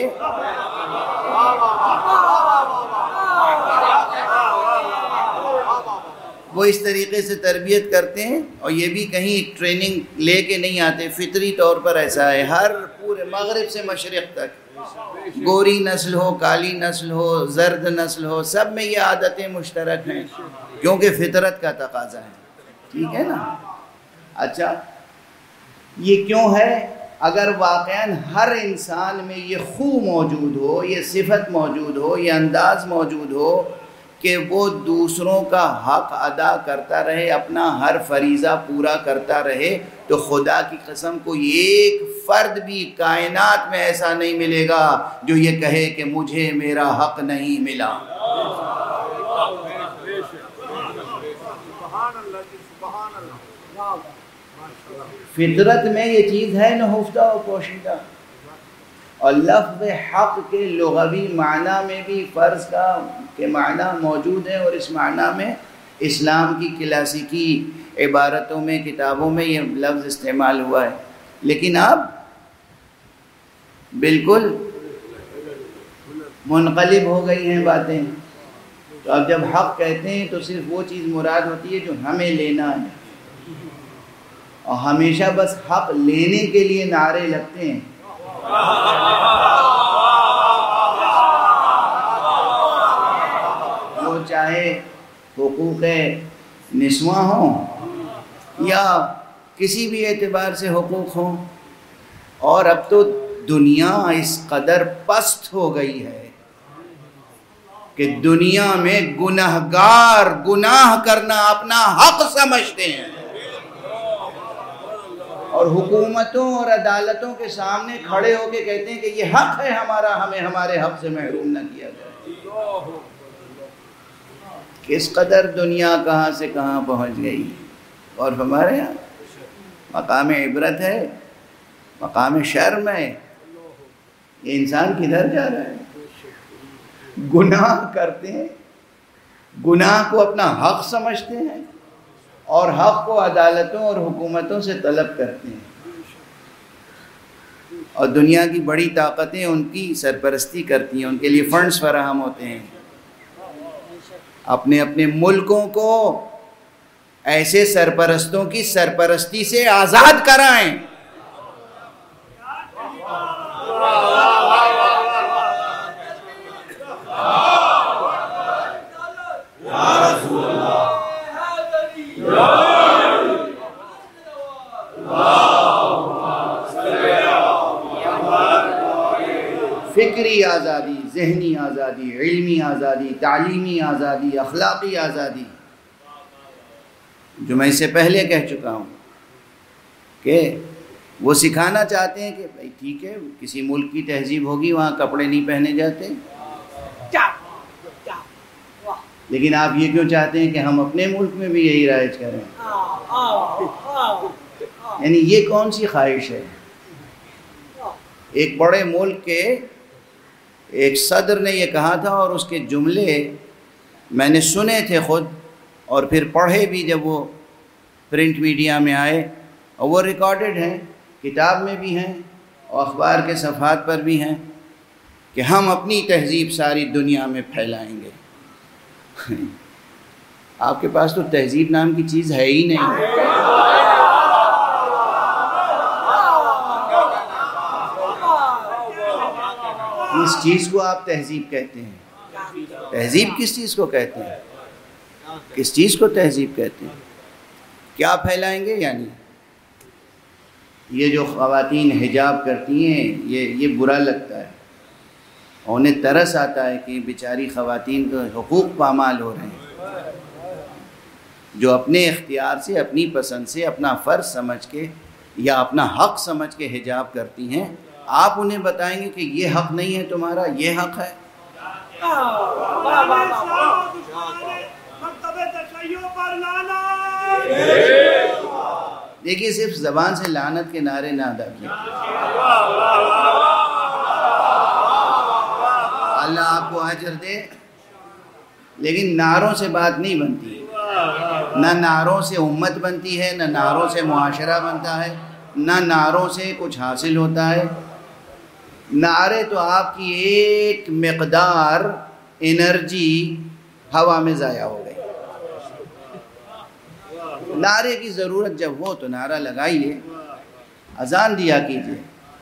وہ اس طریقے سے تربیت کرتے ہیں اور یہ بھی کہیں ٹریننگ لے کے نہیں آتے، فطری طور پر ایسا ہے. ہر پورے مغرب سے مشرق تک گوری نسل ہو، کالی نسل ہو، زرد نسل ہو، سب میں یہ عادتیں مشترک ہیں کیونکہ فطرت کا تقاضا ہے. ٹھیک ہے نا. اچھا یہ کیوں ہے؟ اگر واقعاً ہر انسان میں یہ خو موجود ہو، یہ صفت موجود ہو، یہ انداز موجود ہو کہ وہ دوسروں کا حق ادا کرتا رہے، اپنا ہر فریضہ پورا کرتا رہے، تو خدا کی قسم کوئی ایک فرد بھی کائنات میں ایسا نہیں ملے گا جو یہ کہے کہ مجھے میرا حق نہیں ملا. فطرت میں یہ چیز ہے نہفتہ و پوشیدہ. اور لفظ حق کے لغوی معنی میں بھی فرض کا کے معنی موجود ہے، اور اس معنی میں اسلام کی کلاسیکی عبارتوں میں، کتابوں میں یہ لفظ استعمال ہوا ہے. لیکن اب بالکل منقلب ہو گئی ہیں باتیں. تو اب جب حق کہتے ہیں تو صرف وہ چیز مراد ہوتی ہے جو ہمیں لینا ہے، اور ہمیشہ بس حق لینے کے لیے نعرے لگتے ہیں. وہ چاہے حقوق نسواں ہوں یا کسی بھی اعتبار سے حقوق ہوں. اور اب تو دنیا اس قدر پست ہو گئی ہے کہ دنیا میں گنہگار گناہ کرنا اپنا حق سمجھتے ہیں، اور حکومتوں اور عدالتوں کے سامنے کھڑے ہو کے کہتے ہیں کہ یہ حق ہے ہمارا، ہمیں ہمارے حق سے محروم نہ کیا جائے. کس قدر دنیا کہاں سے کہاں پہنچ گئی. اور ہمارے یہاں مقام عبرت ہے، مقام شرم ہے. یہ انسان کدھر جا رہا ہے؟ گناہ کرتے ہیں گناہ کو اپنا حق سمجھتے ہیں اور حق کو عدالتوں اور حکومتوں سے طلب کرتے ہیں، اور دنیا کی بڑی طاقتیں ان کی سرپرستی کرتی ہیں، ان کے لیے فنڈز فراہم ہوتے ہیں۔ اپنے اپنے ملکوں کو ایسے سرپرستوں کی سرپرستی سے آزاد کرائیں۔ فکری آزادی، ذہنی آزادی، علمی آزادی، تعلیمی آزادی، اخلاقی آزادی، جو میں اس سے پہلے کہہ چکا ہوں کہ وہ سکھانا چاہتے ہیں کہ بھائی ٹھیک ہے، کسی ملک کی تہذیب ہوگی وہاں کپڑے نہیں پہنے جاتے، لیکن آپ یہ کیوں چاہتے ہیں کہ ہم اپنے ملک میں بھی یہی رائج کریں؟ یعنی یہ کون سی خواہش ہے؟ ایک بڑے ملک کے ایک صدر نے یہ کہا تھا، اور اس کے جملے میں نے سنے تھے خود اور پھر پڑھے بھی جب وہ پرنٹ میڈیا میں آئے، اور وہ ریکارڈڈ ہیں، کتاب میں بھی ہیں اور اخبار کے صفحات پر بھی ہیں، کہ ہم اپنی تہذیب ساری دنیا میں پھیلائیں گے۔ آپ کے پاس تو تہذیب نام کی چیز ہے ہی نہیں۔ اس چیز کو آپ تہذیب کہتے ہیں؟ تہذیب کس چیز کو کہتے ہیں؟ کس چیز کو تہذیب کہتے ہیں؟ کیا پھیلائیں گے؟ یعنی یہ جو خواتین حجاب کرتی ہیں یہ برا لگتا ہے، اور انہیں ترس آتا ہے کہ بیچاری خواتین کے حقوق پامال ہو رہے ہیں، جو اپنے اختیار سے، اپنی پسند سے، اپنا فرض سمجھ کے یا اپنا حق سمجھ کے حجاب کرتی ہیں۔ آپ انہیں بتائیں گے کہ یہ حق نہیں ہے تمہارا، یہ حق ہے۔ دیکھیے، صرف زبان سے لعنت کے نعرے نہ ادا کیے، اللہ آپ کو اجر دے، لیکن نعروں سے بات نہیں بنتی، نہ نعروں سے امت بنتی ہے، نہ نعروں سے معاشرہ بنتا ہے، نہ نعروں سے کچھ حاصل ہوتا ہے۔ نعرے تو آپ کی ایک مقدار انرجی ہوا میں ضائع ہو گئی۔ نعرے کی ضرورت جب ہو تو نعرہ لگائیے، اذان دیا کیجیے۔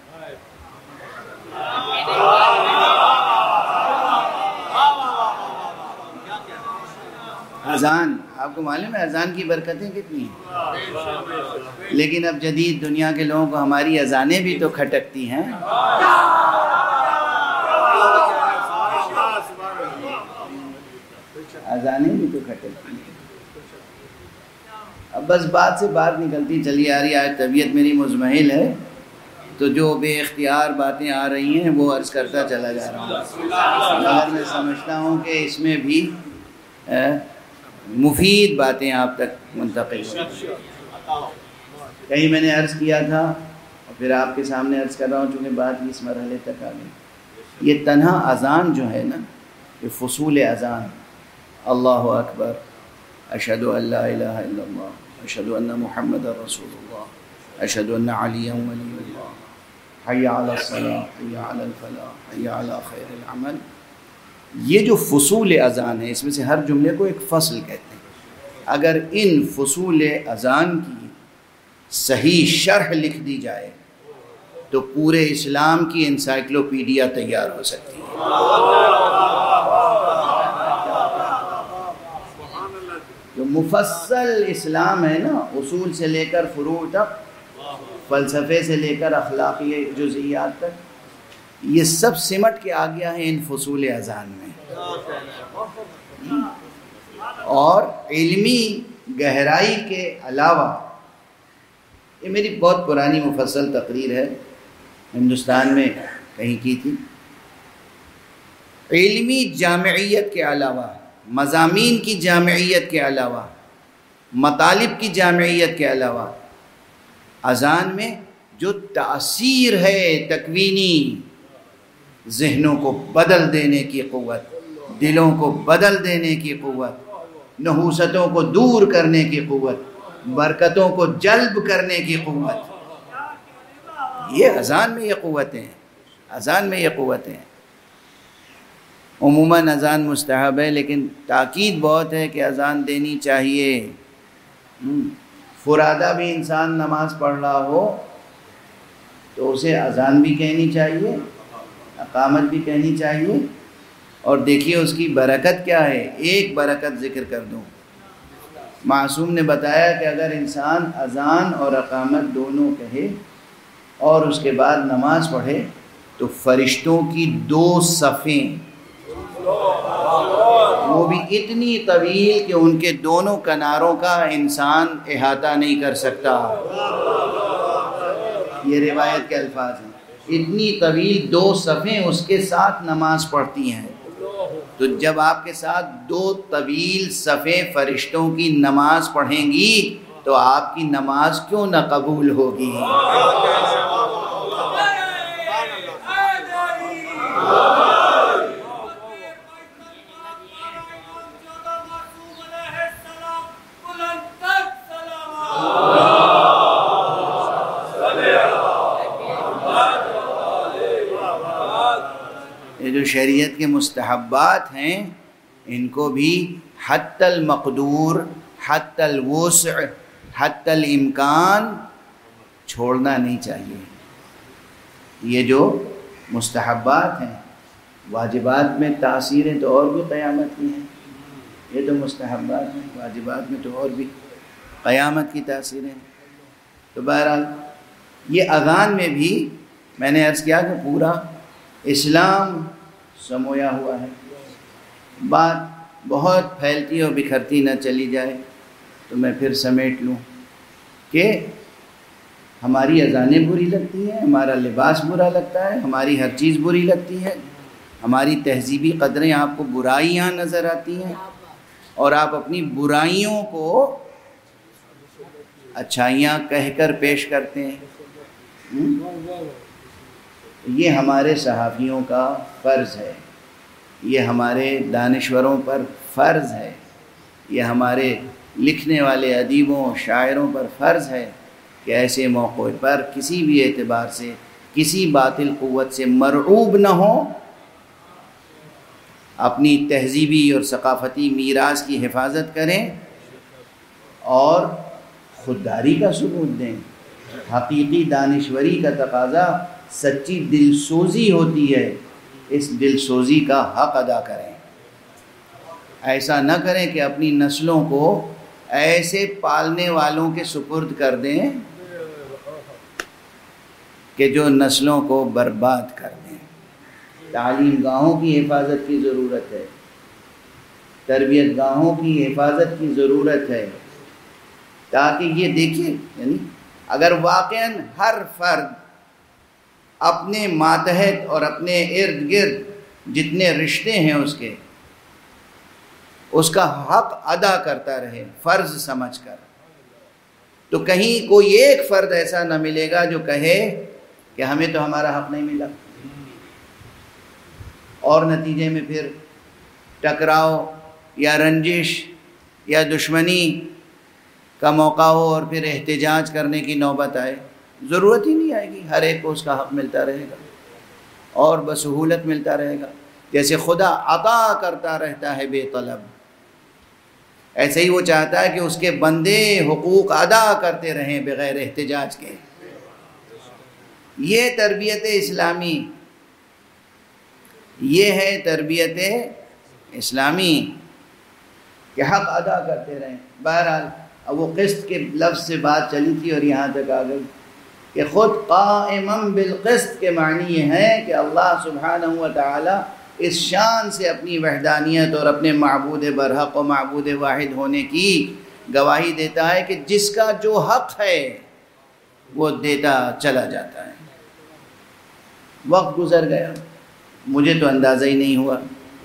اذان، آپ کو معلوم ہے اذان کی برکتیں کتنی ہیں؟ لیکن اب جدید دنیا کے لوگوں کو ہماری اذانیں بھی تو کھٹکتی ہیں۔ اذانیں بھی تو کھٹکتی ہیں۔ اب بس بات سے بات نکلتی چلی آ رہی ہے، طبیعت میری مزمحل ہے، تو جو بے اختیار باتیں آ رہی ہیں وہ عرض کرتا چلا جا رہا ہوں، مگر میں سمجھتا ہوں کہ اس میں بھی مفید باتیں آپ تک منتقل ہوئی۔ کہیں میں نے عرض کیا تھا اور پھر آپ کے سامنے عرض کر رہا ہوں، چونکہ بات اس مرحلے تک آ گئی، یہ تنہا اذان جو ہے نا، یہ فصول اذان، اللہ اکبر، اشہد ان لا الہ الا اللہ، اشہد ان محمد رسول اللہ، اشہد ان علی ولی اللہ، حی علی الصلاۃ، حی علی الفلاح، حی علی خیر العمل، یہ جو فصول اذان ہے، اس میں سے ہر جملے کو ایک فصل کہتے ہیں۔ اگر ان فصول اذان کی صحیح شرح لکھ دی جائے تو پورے اسلام کی انسائکلوپیڈیا تیار ہو سکتی ہے۔ جو مفصل اسلام ہے نا، اصول سے لے کر فروع تک، فلسفے سے لے کر اخلاقی جزئیات تک، یہ سب سمٹ کے آ گیا ہے ان فصول اذان میں۔ اور علمی گہرائی کے علاوہ، یہ میری بہت پرانی مفصل تقریر ہے، ہندوستان میں کہیں کی تھی، علمی جامعیت کے علاوہ، مضامین کی جامعیت کے علاوہ، مطالب کی جامعیت کے علاوہ، اذان میں جو تاثیر ہے تکوینی، ذہنوں کو بدل دینے کی قوت، دلوں کو بدل دینے کی قوت، نحوستوں کو دور کرنے کی قوت، برکتوں کو جلب کرنے کی قوت، یہ اذان میں یہ قوتیں ہیں، اذان میں یہ قوتیں ہیں۔ عموماً اذان مستحب ہے، لیکن تاکید بہت ہے کہ اذان دینی چاہیے۔ فرادہ بھی انسان نماز پڑھ رہا ہو تو اسے اذان بھی کہنی چاہیے، اقامت بھی کہنی چاہیے، اور دیکھیے اس کی برکت کیا ہے۔ ایک برکت ذکر کر دوں، معصوم نے بتایا کہ اگر انسان اذان اور اقامت دونوں کہے اور اس کے بعد نماز پڑھے تو فرشتوں کی 2 صفیں، وہ بھی اتنی طویل کہ ان کے دونوں کناروں کا انسان احاطہ نہیں کر سکتا، یہ روایت کے الفاظ ہیں، اتنی طویل 2 صفیں اس کے ساتھ نماز پڑھتی ہیں۔ تو جب آپ کے ساتھ 2 طویل صفیں فرشتوں کی نماز پڑھیں گی تو آپ کی نماز کیوں نہ قبول ہوگی؟ یہ جو شریعت کے مستحبات ہیں ان کو بھی حتی المقدور، حتی الوسع، حتی الامکان چھوڑنا نہیں چاہیے۔ یہ جو مستحبات ہیں، واجبات میں تاثیریں تو اور بھی قیامت کی ہیں، یہ تو مستحبات ہیں، واجبات میں تو اور بھی قیامت کی تاثیریں ہیں۔ تو بہرحال یہ اذان میں بھی میں نے عرض کیا کہ پورا اسلام سمویا ہوا ہے۔ بات بہت پھیلتی اور بکھرتی نہ چلی جائے تو میں پھر سمیٹ لوں کہ ہماری اذانیں بری لگتی ہیں، ہمارا لباس برا لگتا ہے، ہماری ہر چیز بری لگتی ہے، ہماری تہذیبی قدریں آپ کو برائیاں نظر آتی ہیں، اور آپ اپنی برائیوں کو اچھائیاں کہہ کر پیش کرتے ہیں۔ یہ ہمارے صحافیوں کا فرض ہے، یہ ہمارے دانشوروں پر فرض ہے، یہ ہمارے لکھنے والے ادیبوں شاعروں پر فرض ہے کہ ایسے موقع پر کسی بھی اعتبار سے کسی باطل قوت سے مرعوب نہ ہوں، اپنی تہذیبی اور ثقافتی میراث کی حفاظت کریں اور خودداری کا ثبوت دیں۔ حقیقی دانشوری کا تقاضا سچی دل سوزی ہوتی ہے، اس دل سوزی کا حق ادا کریں۔ ایسا نہ کریں کہ اپنی نسلوں کو ایسے پالنے والوں کے سپرد کر دیں کہ جو نسلوں کو برباد کر دیں۔ تعلیم گاہوں کی حفاظت کی ضرورت ہے، تربیت گاہوں کی حفاظت کی ضرورت ہے، تاکہ یہ دیکھیں، یعنی اگر واقعاً ہر فرد اپنے ماتحت اور اپنے ارد گرد جتنے رشتے ہیں اس کا حق ادا کرتا رہے فرض سمجھ کر، تو کہیں کوئی ایک فرد ایسا نہ ملے گا جو کہے کہ ہمیں تو ہمارا حق نہیں ملا، اور نتیجے میں پھر ٹکراؤ یا رنجش یا دشمنی کا موقع ہو اور پھر احتجاج کرنے کی نوبت آئے۔ ضرورت ہی نہیں آئے گی، ہر ایک کو اس کا حق ملتا رہے گا اور بسہولت ملتا رہے گا۔ جیسے خدا عطا کرتا رہتا ہے بے طلب، ایسے ہی وہ چاہتا ہے کہ اس کے بندے حقوق ادا کرتے رہیں بغیر احتجاج کے۔ یہ تربیت اسلامی، یہ ہے تربیت اسلامی کہ حق ادا کرتے رہیں۔ بہرحال اب وہ قسط کے لفظ سے بات چلی تھی اور یہاں تک آ گئی کہ خود قائمم بالقسط کے معنی یہ ہے کہ اللہ سبحانہ و تعالی اس شان سے اپنی وحدانیت اور اپنے معبود برحق و معبود واحد ہونے کی گواہی دیتا ہے کہ جس کا جو حق ہے وہ دیتا چلا جاتا ہے۔ وقت گزر گیا، مجھے تو اندازہ ہی نہیں ہوا،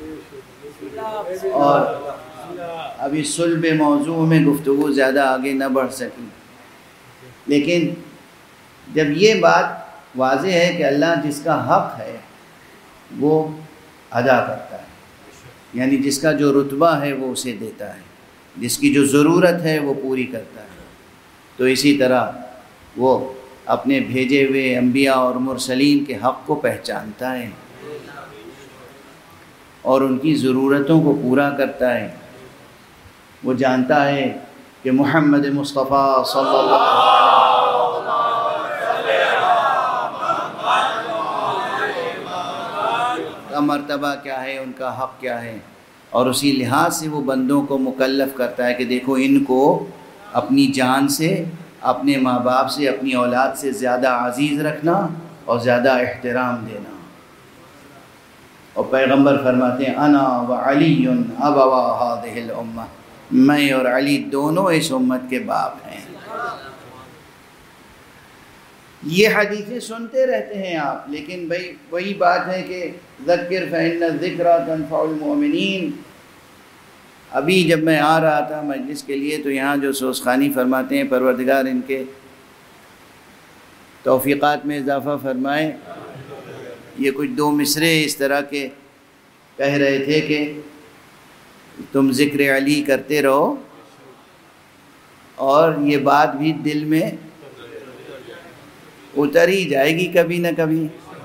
اور ابھی صلب موضوع میں گفتگو زیادہ آگے نہ بڑھ سکی، لیکن جب یہ بات واضح ہے کہ اللہ جس کا حق ہے وہ ادا کرتا ہے، یعنی جس کا جو رتبہ ہے وہ اسے دیتا ہے، جس کی جو ضرورت ہے وہ پوری کرتا ہے۔ تو اسی طرح وہ اپنے بھیجے ہوئے انبیاء اور مرسلین کے حق کو پہچانتا ہے اور ان کی ضرورتوں کو پورا کرتا ہے۔ وہ جانتا ہے کہ محمد مصطفیٰ صلی اللہ علیہ وسلم کا مرتبہ کیا ہے، ان کا حق کیا ہے، اور اسی لحاظ سے وہ بندوں کو مکلف کرتا ہے کہ دیکھو ان کو اپنی جان سے، اپنے ماں باپ سے، اپنی اولاد سے زیادہ عزیز رکھنا اور زیادہ احترام دینا۔ اور پیغمبر فرماتے ہیں انا وعلی ابوا هذه الامہ، میں اور علی دونوں اس امت کے باپ ہیں۔ یہ حدیثیں سنتے رہتے ہیں آپ، لیکن بھائی وہی بات ہے کہ ذکر فإن الذکریٰ تنفع المؤمنین۔ ابھی جب میں آ رہا تھا مجلس کے لیے تو یہاں جو سوزخانی فرماتے ہیں پروردگار ان کے توفیقات میں اضافہ فرمائے، یہ کچھ دو مصرے اس طرح کے کہہ رہے تھے کہ تم ذکر علی کرتے رہو اور یہ بات بھی دل میں اتر ہی جائے گی کبھی نہ کبھی۔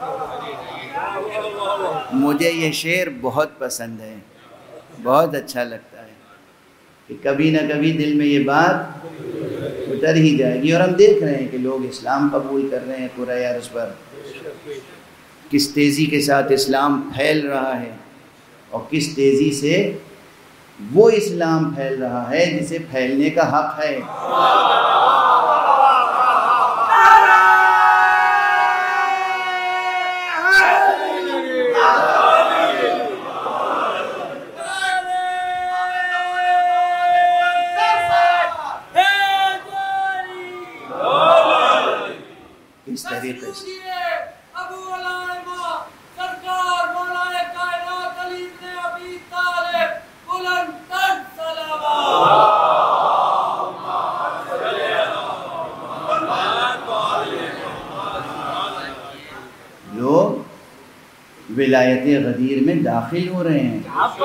مجھے یہ شعر بہت پسند ہے، بہت اچھا لگتا ہے کہ کبھی نہ کبھی دل میں یہ بات اتر ہی جائے گی۔ اور ہم دیکھ رہے ہیں کہ لوگ اسلام قبول کر رہے ہیں پورا عرض پر، کس تیزی کے ساتھ اسلام پھیل رہا ہے اور کس تیزی سے وہ اسلام پھیل رہا ہے جسے پھیلنے کا حق ہے۔ اس طریقے سے لوگ ولایت غدیر میں داخل ہو رہے ہیں،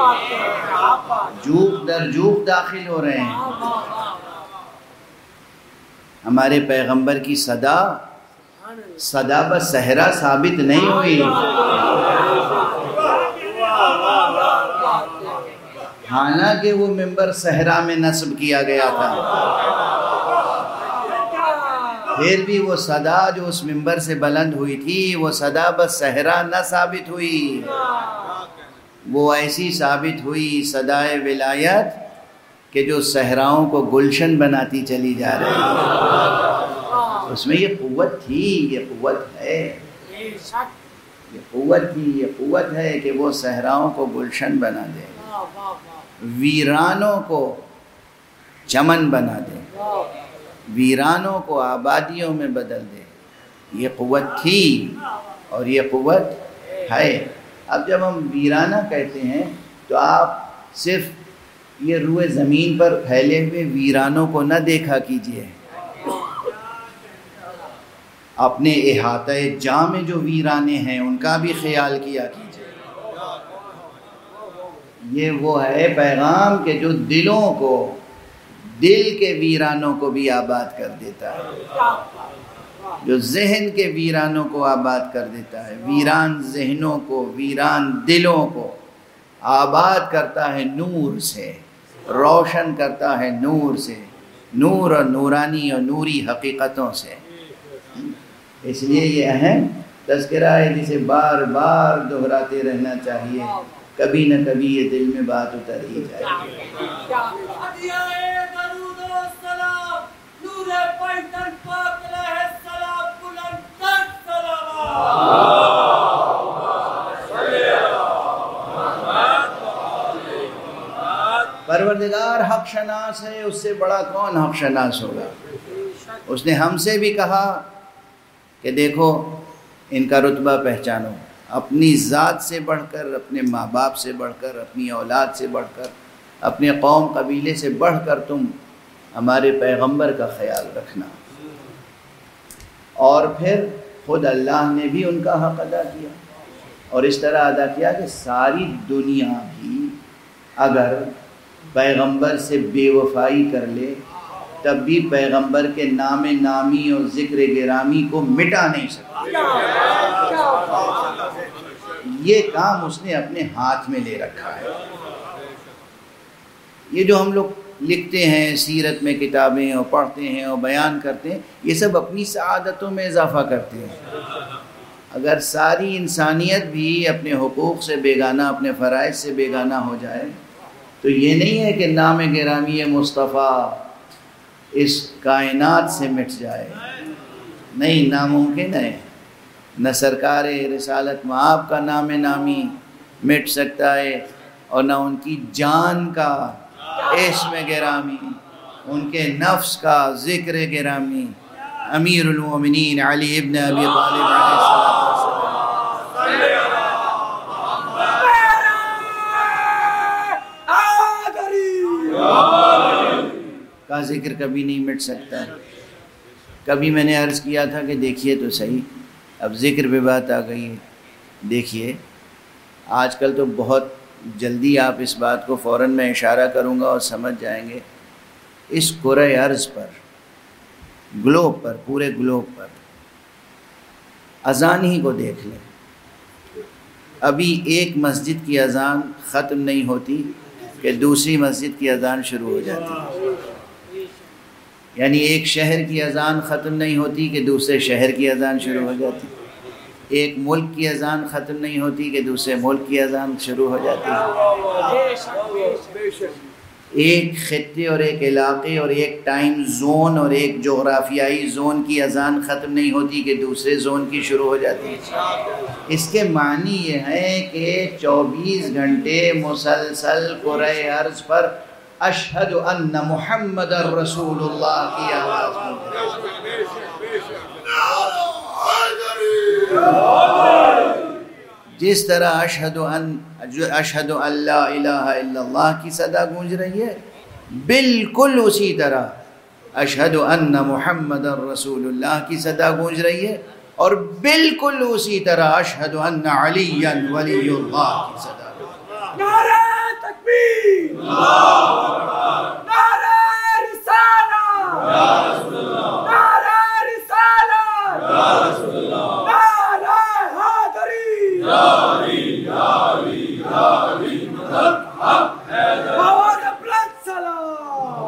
جوق در جوق داخل ہو رہے ہیں۔ ہمارے پیغمبر کی صدا بس صحرا ثابت نہیں ہوئی، حالانکہ وہ منبر صحرا میں نصب کیا گیا تھا، پھر بھی وہ صدا جو اس منبر سے بلند ہوئی تھی وہ صدا بس صحرا نہ ثابت ہوئی، وہ ایسی ثابت ہوئی صدائے ولایت کہ جو صحراؤں کو گلشن بناتی چلی جا رہی ہے۔ اس میں یہ قوت تھی، یہ قوت ہے، یہ قوت تھی، یہ قوت ہے کہ وہ صحراؤں کو گلشن بنا دے، ویرانوں کو چمن بنا دے، ویرانوں کو آبادیوں میں بدل دے۔ یہ قوت تھی اور یہ قوت ہے۔ اب جب ہم ویرانہ کہتے ہیں تو آپ صرف یہ روئے زمین پر پھیلے ہوئے ویرانوں کو نہ دیکھا کیجئے، اپنے احاطہ جاں میں جو ویرانے ہیں ان کا بھی خیال کیا کیجئے۔ یہ وہ ہے پیغام کہ جو دلوں کو، دل کے ویرانوں کو بھی آباد کر دیتا ہے، جو ذہن کے ویرانوں کو آباد کر دیتا ہے، ویران ذہنوں کو، ویران دلوں کو آباد کرتا ہے نور سے، روشن کرتا ہے نور سے، نور اور نورانی اور نوری حقیقتوں سے۔ اس لیے یہ اہم تذکرہ ہے جسے بار بار دہراتے رہنا چاہیے، کبھی نہ کبھی یہ دل میں بات اتر ہی جائے گی۔ پروردگار حق شناس ہے، اس سے بڑا کون حق شناس ہوگا؟ اس نے ہم سے بھی کہا کہ دیکھو ان کا رتبہ پہچانو، اپنی ذات سے بڑھ کر، اپنے ماں باپ سے بڑھ کر، اپنی اولاد سے بڑھ کر، اپنے قوم قبیلے سے بڑھ کر تم ہمارے پیغمبر کا خیال رکھنا۔ اور پھر خود اللہ نے بھی ان کا حق ادا کیا، اور اس طرح ادا کیا کہ ساری دنیا بھی اگر پیغمبر سے بے وفائی کر لے تب بھی پیغمبر کے نام نامی اور ذکر گرامی کو مٹا نہیں سکتا۔ یہ کام اس نے اپنے ہاتھ میں لے رکھا ہے۔ یہ جو ہم لوگ لکھتے ہیں سیرت میں کتابیں اور پڑھتے ہیں اور بیان کرتے ہیں، یہ سب اپنی سعادتوں میں اضافہ کرتے ہیں۔ اگر ساری انسانیت بھی اپنے حقوق سے بیگانہ، اپنے فرائض سے بیگانہ ہو جائے تو یہ نہیں ہے کہ نام گرامی مصطفیٰ اس کائنات سے مٹ جائے، نہیں، ناممکن ہے۔ نہ سرکار رسالت مآب کا نام نامی مٹ سکتا ہے اور نہ ان کی جان کا اسم گرامی، ان کے نفس کا ذکر گرامی، امیر المومنین علی ابن ابی طالب علیہ السلام کا ذکر کبھی نہیں مٹ سکتا۔ کبھی میں نے عرض کیا تھا کہ دیکھیے تو صحیح، اب ذکر پہ بات آ گئی ہے، دیکھیے آج کل تو بہت جلدی آپ اس بات کو فوراً میں اشارہ کروں گا اور سمجھ جائیں گے، اس کرۂ ارض پر، گلوب پر، پورے گلوب پر اذان ہی کو دیکھ لیں، ابھی ایک مسجد کی اذان ختم نہیں ہوتی کہ دوسری مسجد کی اذان شروع ہو جاتی ہے۔ یعنی ایک شہر کی اذان ختم نہیں ہوتی کہ دوسرے شہر کی اذان شروع ہو جاتی، ایک ملک کی اذان ختم نہیں ہوتی کہ دوسرے ملک کی اذان شروع ہو جاتی ہے۔ ایک خطے اور ایک علاقے اور ایک ٹائم زون اور ایک جغرافیائی زون کی اذان ختم نہیں ہوتی کہ دوسرے زون کی شروع ہو جاتی ہے۔ اس کے معنی یہ ہے کہ 24 گھنٹے مسلسل کرۂ ارض پر اشہد ان محمد رسول اللہ کی آواز جس طرح اشہد ان لا الہ الا اللہ کی صدا گونج رہی ہے، بالکل اسی طرح اشہد ان محمد رسول اللہ کی صدا گونج رہی ہے، اور بالکل اسی طرح اشہد ان علی ولی اللہ کی صدا گونج رہی ہے۔ نعرہ تکبیر، نعرہ رسالت، نعرہ رسالت، نعرہ حیدری، اور بلند سلام۔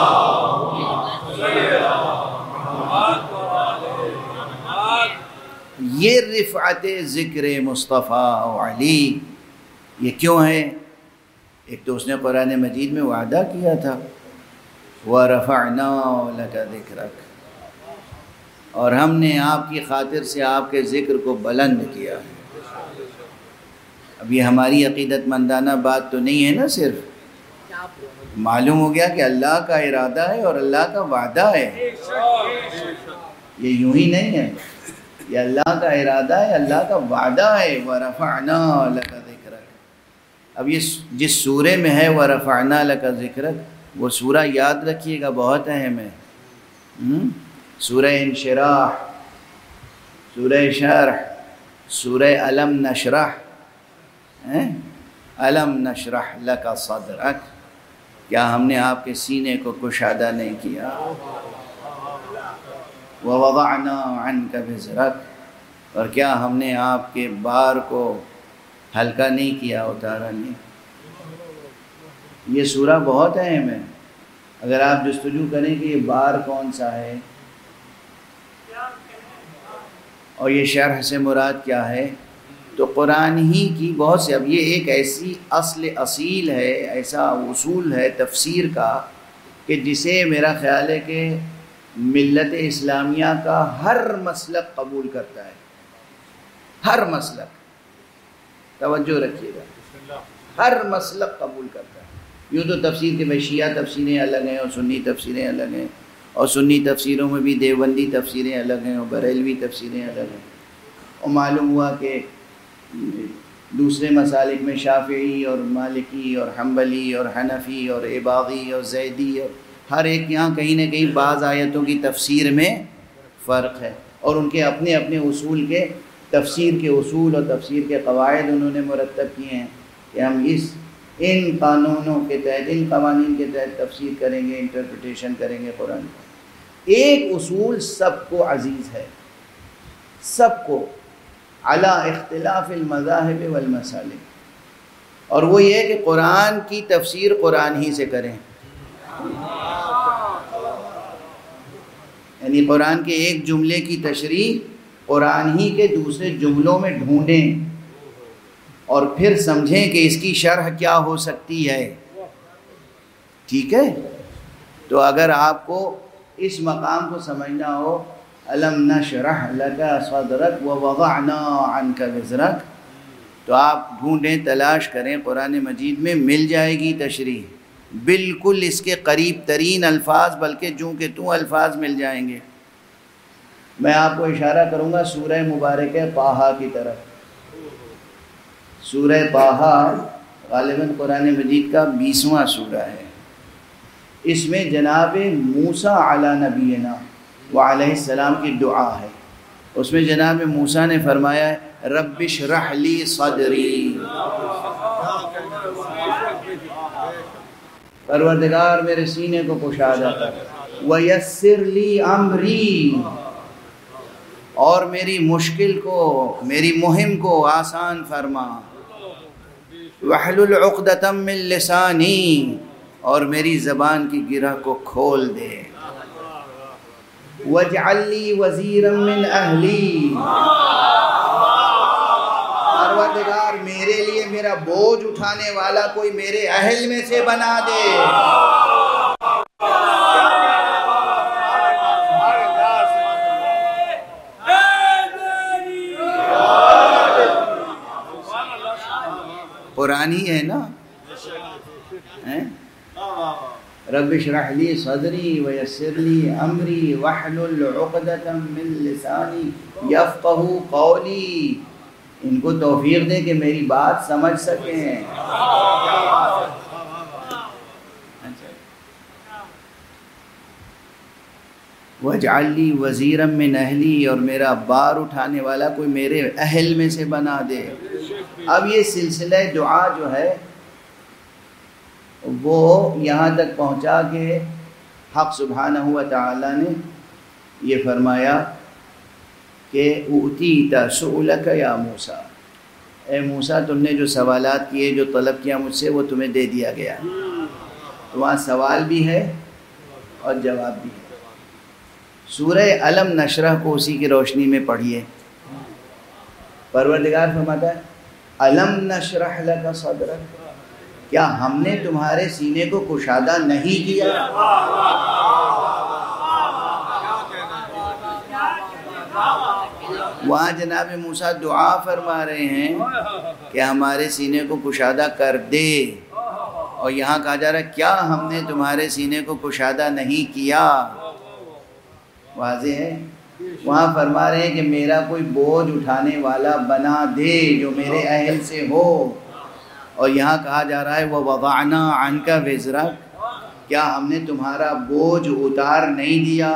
یہ رفعت ذکر مصطفیٰ و علی یہ کیوں ہے؟ ایک تو اس نے قرآن مجید میں وعدہ کیا تھا وَرَفَعْنَا لَكَ ذِكْرَكَ، اور ہم نے آپ کی خاطر سے آپ کے ذکر کو بلند کیا ہے۔ اب یہ ہماری عقیدت مندانہ بات تو نہیں ہے نا، صرف معلوم ہو گیا کہ اللہ کا ارادہ ہے اور اللہ کا وعدہ ہے، یہ یوں ہی نہیں ہے، یہ اللہ کا ارادہ ہے، اللہ کا وعدہ ہے۔ وَرَفَعْنَا لَكَ ذِكْرَكَ، اب یہ جس سورے میں ہے وَرَفَعْنَا لَكَ ذِكْرَكَ، وہ سورہ یاد رکھیے گا، بہت اہم ہے۔ سورہ انشراح، سورہ شرح، سورہ علم نشرح، علم نشرح لک صدرک، کیا ہم نے آپ کے سینے کو کشادہ نہیں کیا؟ ووضعنا عنک وزرک، اور کیا ہم نے آپ کے بار کو ہلکا نہیں کیا، اتارا نہیں؟ یہ سورہ بہت اہم ہے۔ اگر آپ جستجو کریں کہ یہ بار کون سا ہے اور یہ شرح سے مراد کیا ہے، تو قرآن ہی کی بہت سے، اب یہ ایک ایسی اصیل ہے، ایسا اصول ہے تفسیر کا کہ جسے میرا خیال ہے کہ ملت اسلامیہ کا ہر مسلک قبول کرتا ہے، ہر مسلک، توجہ رکھیے گا، ہر مسلک قبول کرتا ہے۔ یوں تو تفسیر کے شیعہ تفسیریں الگ ہیں اور سنی تفسیریں الگ ہیں، اور سنی تفسیروں میں بھی دیوبندی تفسیریں الگ ہیں اور بریلوی تفسیریں الگ ہیں، اور معلوم ہوا کہ دوسرے مسالک میں شافعی اور مالکی اور حنبلی اور حنفی اور اباضی اور زیدی، اور ہر ایک یہاں کہیں نہ کہیں بعض آیتوں کی تفسیر میں فرق ہے، اور ان کے اپنے اپنے اصول کے، تفسیر کے اصول اور تفسیر کے قواعد انہوں نے مرتب کیے ہیں کہ ہم اس ان قانونوں کے تحت، ان قوانین کے تحت تفسیر کریں گے، انٹرپریٹیشن کریں گے قرآن کا۔ ایک اصول سب کو عزیز ہے، سب کو، علی اختلاف المذاہب والمسالک، اور وہ یہ کہ قرآن کی تفسیر قرآن ہی سے کریں، یعنی قرآن کے ایک جملے کی تشریح قرآن ہی کے دوسرے جملوں میں ڈھونڈیں اور پھر سمجھیں کہ اس کی شرح کیا ہو سکتی ہے۔ ٹھیک ہے؟ تو اگر آپ کو اس مقام کو سمجھنا ہو، الم نشرح لک صدرک ووضعنا عنک وزرک، تو آپ ڈھونڈیں، تلاش کریں، قرآن مجید میں مل جائے گی تشریح، بالکل اس کے قریب ترین الفاظ، بلکہ جوں کہ توں الفاظ مل جائیں گے۔ میں آپ کو اشارہ کروں گا سورہ مبارکہ طٰہٰ کی طرف۔ سورہ طٰہٰ غالباً قرآن مجید کا 20واں سورہ ہے۔ اس میں جناب موسیٰ علی نبینا وعلیہ السلام کی دعا ہے۔ اس میں جناب موسیٰ نے فرمایا ہے رب اشرح لی صدری، پروردگار میرے سینے کو کشادہ کر، ویسر لی امری، اور میری مشکل کو، میری مہم کو آسان فرما، وحلل عقدۃ من لسانی، اور میری زبان کی گرہ کو کھول دے، واجعل لی وزیرا من اہلی، پروردگار میرے لیے میرا بوجھ اٹھانے والا کوئی میرے اہل میں سے بنا دے۔ قرآنی ہے نا، رب اشرح لی صدری ویسر لی امری واحلل عقدۃ من لسانی یفقہوا قولی، ان کو توفیق دے کہ میری بات سمجھ سکیں۔ وَاجْعَلْ لِي وَزِيرًا مِّنْ أَهْلِي، اور میرا بار اٹھانے والا کوئی میرے اہل میں سے بنا دے۔ اب یہ سلسلہ دعا جو ہے وہ یہاں تک پہنچا کہ حق سبحانہ و تعالی نے یہ فرمایا کہ اُوتِیتَ سُؤْلَکَ یا موسیٰ، اے موسیٰ تم نے جو سوالات کیے، جو طلب کیا مجھ سے، وہ تمہیں دے دیا گیا۔ وہاں سوال بھی ہے اور جواب بھی ہے۔ سورہ الم نشرح کو اسی کی روشنی میں پڑھیے۔ پروردگار فرماتا ہے الم نشرح لک صدرک، کیا ہم نے تمہارے سینے کو کشادہ نہیں کیا؟ وہاں جناب موسیٰ دعا فرما رہے ہیں کہ ہمارے سینے کو کشادہ کر دے، اور یہاں کہا جا رہا ہے کیا ہم نے تمہارے سینے کو کشادہ نہیں کیا؟ واضح ہے۔ وہاں فرما رہے ہیں کہ میرا کوئی بوجھ اٹھانے والا بنا دے جو میرے اہل سے ہو، اور یہاں کہا جا رہا ہے وَوَضَعْنَا عَنْكَ وِزْرَكَ، کیا ہم نے تمہارا بوجھ اتار نہیں دیا؟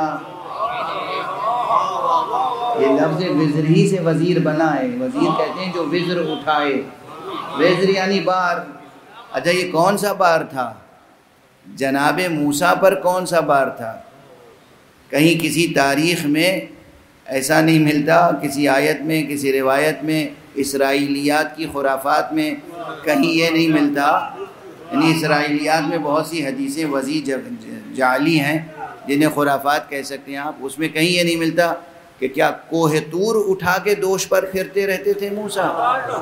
یہ لفظ وزر ہی سے وزیر بنا ہے۔ وزیر کہتے ہیں جو وزر اٹھائے، وزر یعنی بار۔ اچھا یہ کون سا بار تھا؟ جناب موسیٰ پر کون سا بار تھا؟ کہیں کسی تاریخ میں ایسا نہیں ملتا، کسی آیت میں، کسی روایت میں، اسرائیلیات کی خرافات میں کہیں یہ نہیں ملتا۔ یعنی اسرائیلیات میں بہت سی حدیثیں وضیع جعلی ہیں جنہیں خرافات کہہ سکتے ہیں آپ، اس میں کہیں یہ نہیں ملتا کہ کیا کوہ طور اٹھا کے دوش پر پھرتے رہتے تھے موسیٰ؟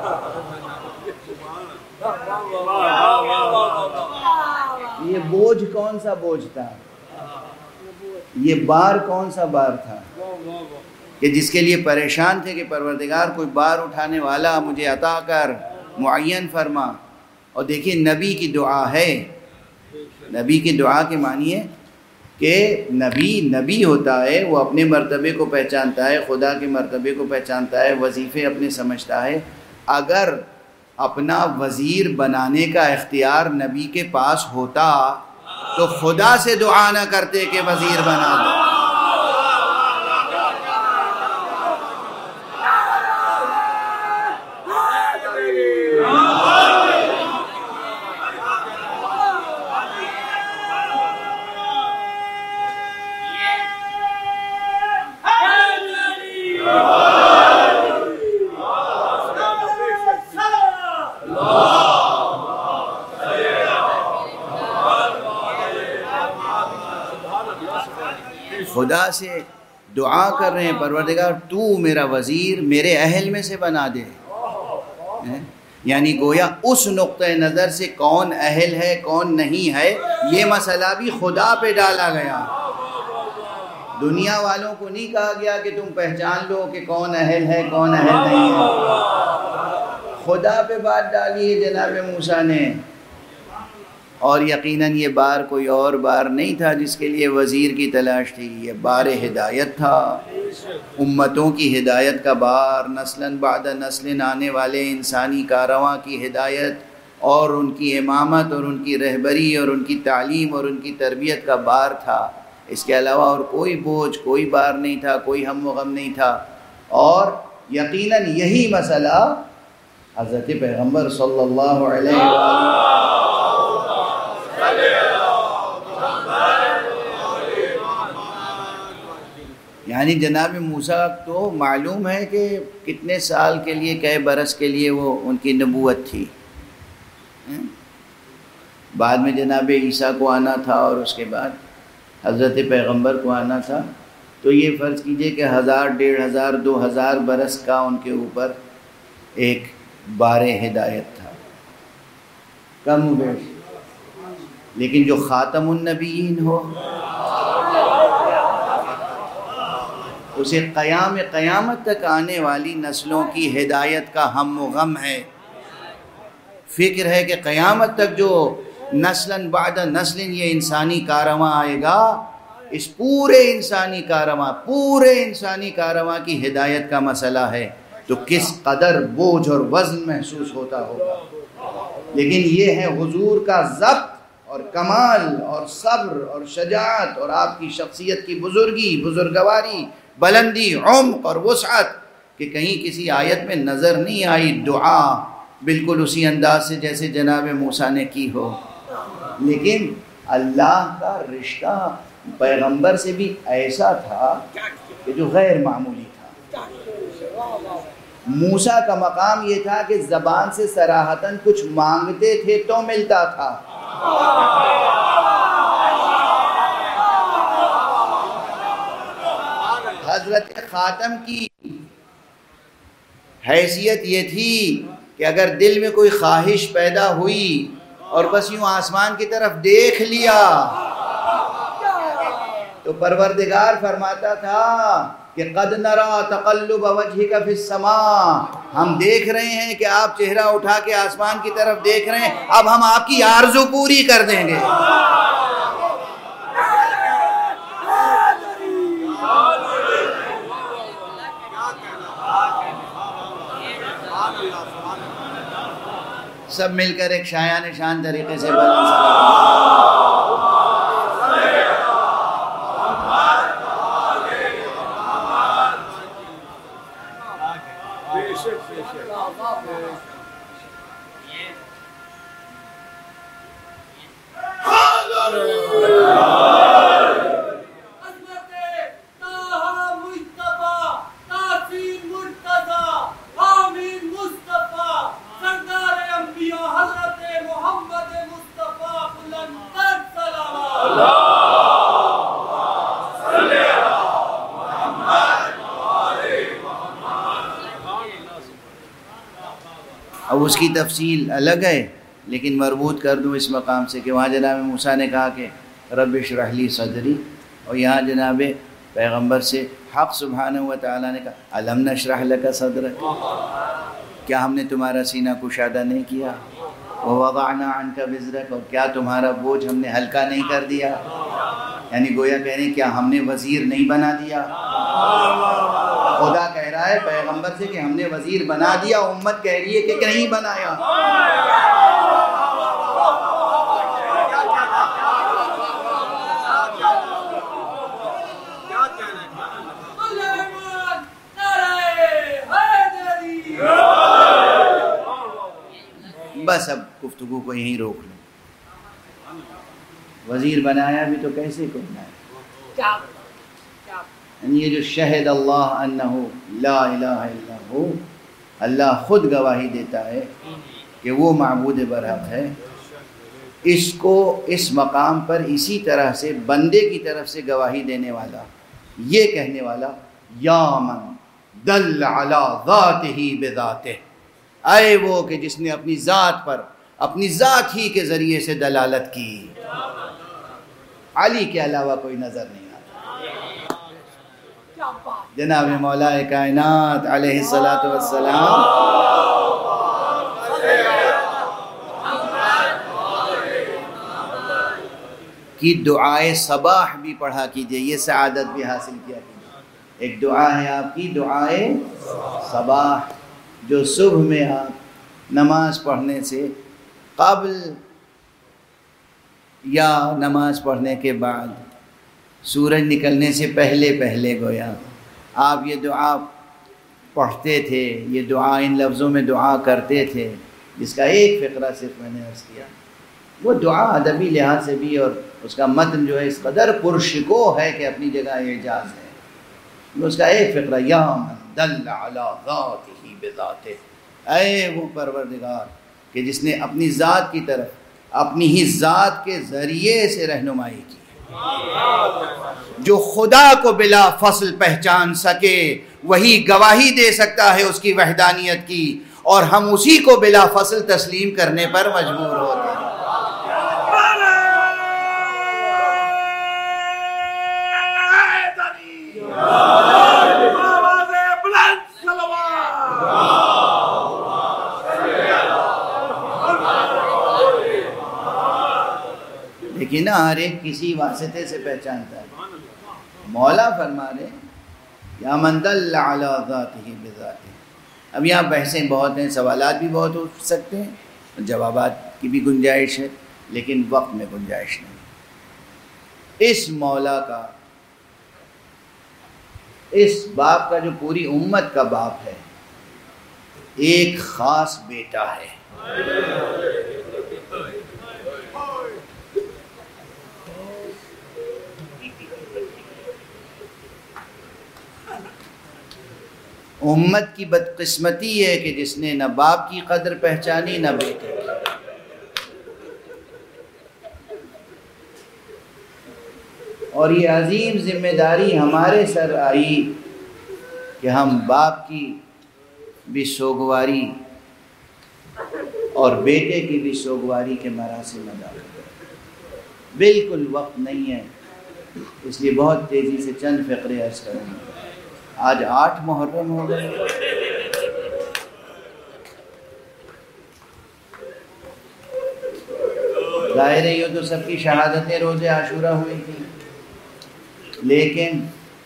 یہ بوجھ کون سا بوجھ تھا؟ یہ بار کون سا بار تھا کہ جس کے لیے پریشان تھے کہ پروردگار کوئی بار اٹھانے والا مجھے عطا کر، معین فرما۔ اور دیکھیے نبی کی دعا ہے، نبی کی دعا کے معنی ہے کہ نبی ہوتا ہے، وہ اپنے مرتبے کو پہچانتا ہے، خدا کے مرتبے کو پہچانتا ہے، وظیفے اپنے سمجھتا ہے۔ اگر اپنا وزیر بنانے کا اختیار نبی کے پاس ہوتا تو خدا سے دعا نہ کرتے کہ وزیر بنا دو۔ خدا سے دعا کر رہے ہیں پروردگار تو میرا وزیر میرے اہل میں سے بنا دے. یعنی گویا اس نقطۂ نظر سے کون اہل ہے کون نہیں ہے یہ مسئلہ بھی خدا پہ ڈالا گیا. دنیا والوں کو نہیں کہا گیا کہ تم پہچان لو کہ کون اہل ہے کون اہل نہیں ہے. خدا پہ بات ڈالی ہے جناب موسیٰ نے. اور یقیناً یہ بار کوئی اور بار نہیں تھا جس کے لیے وزیر کی تلاش تھی. یہ بار ہدایت تھا، امتوں کی ہدایت کا بار، نسلاً بعد نسل آنے والے انسانی کارواں کی ہدایت اور ان کی امامت اور ان کی رہبری اور ان کی تعلیم اور ان کی تربیت کا بار تھا. اس کے علاوہ اور کوئی بوجھ کوئی بار نہیں تھا، کوئی ہم و غم نہیں تھا. اور یقیناً یہی مسئلہ حضرت پیغمبر صلی اللہ علیہ وسلم یعنی جناب موسیٰ تو معلوم ہے کہ کتنے سال کے لیے کئے برس کے لیے وہ ان کی نبوت تھی. بعد میں جناب عیسیٰ کو آنا تھا اور اس کے بعد حضرت پیغمبر کو آنا تھا. تو یہ فرض کیجئے کہ 1000 1500 2000 برس کا ان کے اوپر ایک بار ہدایت تھا، کم و بیش. لیکن جو خاتم النبیین ہو اسے قیامت تک آنے والی نسلوں کی ہدایت کا ہم و غم ہے. فکر ہے کہ قیامت تک جو نسلاً بعد نسل یہ انسانی کارواں آئے گا، اس پورے انسانی کارواں کی ہدایت کا مسئلہ ہے. تو کس قدر بوجھ اور وزن محسوس ہوتا ہوگا. لیکن یہ ہے حضور کا ضبط اور کمال اور صبر اور شجاعت اور آپ کی شخصیت کی بزرگی، بزرگواری، بلندی، عمق اور وسعت کہ کہیں کسی آیت میں نظر نہیں آئی دعا بالکل اسی انداز سے جیسے جناب موسیٰ نے کی ہو. لیکن اللہ کا رشتہ پیغمبر سے بھی ایسا تھا کہ جو غیر معمولی تھا. موسیٰ کا مقام یہ تھا کہ زبان سے صراحتاً کچھ مانگتے تھے تو ملتا تھا. حضرت خاتم کی حیثیت یہ تھی کہ اگر دل میں کوئی خواہش پیدا ہوئی اور بس یوں آسمان کی طرف دیکھ لیا تو پروردگار فرماتا تھا کہ قد نرا تقلب وجهک فی السماء، ہم دیکھ رہے ہیں کہ آپ چہرہ اٹھا کے آسمان کی طرف دیکھ رہے ہیں، اب ہم آپ کی آرزو پوری کر دیں گے. سب مل کر ایک شایان شان طریقے سے اب اس کی تفصیل الگ ہے لیکن مربوط کر دوں اس مقام سے کہ وہاں جناب موسیٰ نے کہا کہ رب اشرح لی صدری، اور یہاں جناب پیغمبر سے حق سبحانہ و تعالیٰ نے کہا الم نشرح لک صدرک، کیا ہم نے تمہارا سینہ کشادہ نہیں کیا، ووضعنا عنک وزرک، اور کیا تمہارا بوجھ ہم نے ہلکا نہیں کر دیا. یعنی گویا کہہ رہے ہیں کیا ہم نے وزیر نہیں بنا دیا. خدا کہہ رہا ہے پیغمبر سے کہ ہم نے وزیر بنا دیا، امت کہہ رہی ہے کہ نہیں بنایا. بس اب گفتگو کو یہیں روک لیں. وزیر بنایا بھی تو کیسے کو بنایا؟ یعنی یہ جو شہد اللہ انہ لا الہ الا ہو، اللہ خود گواہی دیتا ہے کہ وہ معبود برحق ہے. اس کو اس مقام پر اسی طرح سے بندے کی طرف سے گواہی دینے والا، یہ کہنے والا یا من دل علی ذاتہ بذاتہ، اے وہ کہ جس نے اپنی ذات پر اپنی ذات ہی کے ذریعے سے دلالت کی، علی کے علاوہ کوئی نظر نہیں آتا۔ جناب مولا کائنات علیہ الصلاۃ والسلام کی دعائے صباح بھی پڑھا کیجئے، یہ سعادت بھی حاصل کیا کیجئے۔ ایک دعا ہے آپ کی دعائے صباح، جو صبح میں آپ نماز پڑھنے سے قبل یا نماز پڑھنے کے بعد، سورج نکلنے سے پہلے گویا آپ یہ دعا پڑھتے تھے، یہ دعا ان لفظوں میں دعا کرتے تھے، جس کا ایک فقرہ صرف میں نے عرض کیا۔ وہ دعا ادبی لحاظ سے بھی اور اس کا متن جو ہے اس قدر پرشکو ہے کہ اپنی جگہ اعجاز ہے۔ اس کا ایک فقرہ یا من دل علی ذاتہ بذاتہ، اے وہ پروردگار کہ جس نے اپنی ذات کی طرف اپنی ہی ذات کے ذریعے سے رہنمائی کی، جو خدا کو بلا فصل پہچان سکے وہی گواہی دے سکتا ہے اس کی وحدانیت کی، اور ہم اسی کو بلا فصل تسلیم کرنے پر مجبور ہوتے ہیں۔ لیکن نا ہر ایک کسی واسطے سے پہچانتا ہے۔ مولا فرما رہے یا من دل علی ذاتہ بذاتہ۔ اب یہاں بحثیں بہت ہیں، سوالات بھی بہت ہو سکتے ہیں، جوابات کی بھی گنجائش ہے، لیکن وقت میں گنجائش نہیں۔ اس مولا کا، اس باپ کا جو پوری امت کا باپ ہے، ایک خاص بیٹا ہے۔ امت کی بدقسمتی ہے کہ جس نے نہ باپ کی قدر پہچانی نہ بیٹے کی۔ اور یہ عظیم ذمہ داری ہمارے سر آئی کہ ہم باپ کی بھی سوگواری اور بیٹے کی بھی سوگواری کے مراسم ادا کریں۔ بالکل وقت نہیں ہے، اس لیے بہت تیزی سے چند فقرے عرض کریں گے۔ آج 8 محرم ہو گئے، ظاہر ہے یہ تو سب کی شہادتیں روز عاشورہ ہوئی تھی، لیکن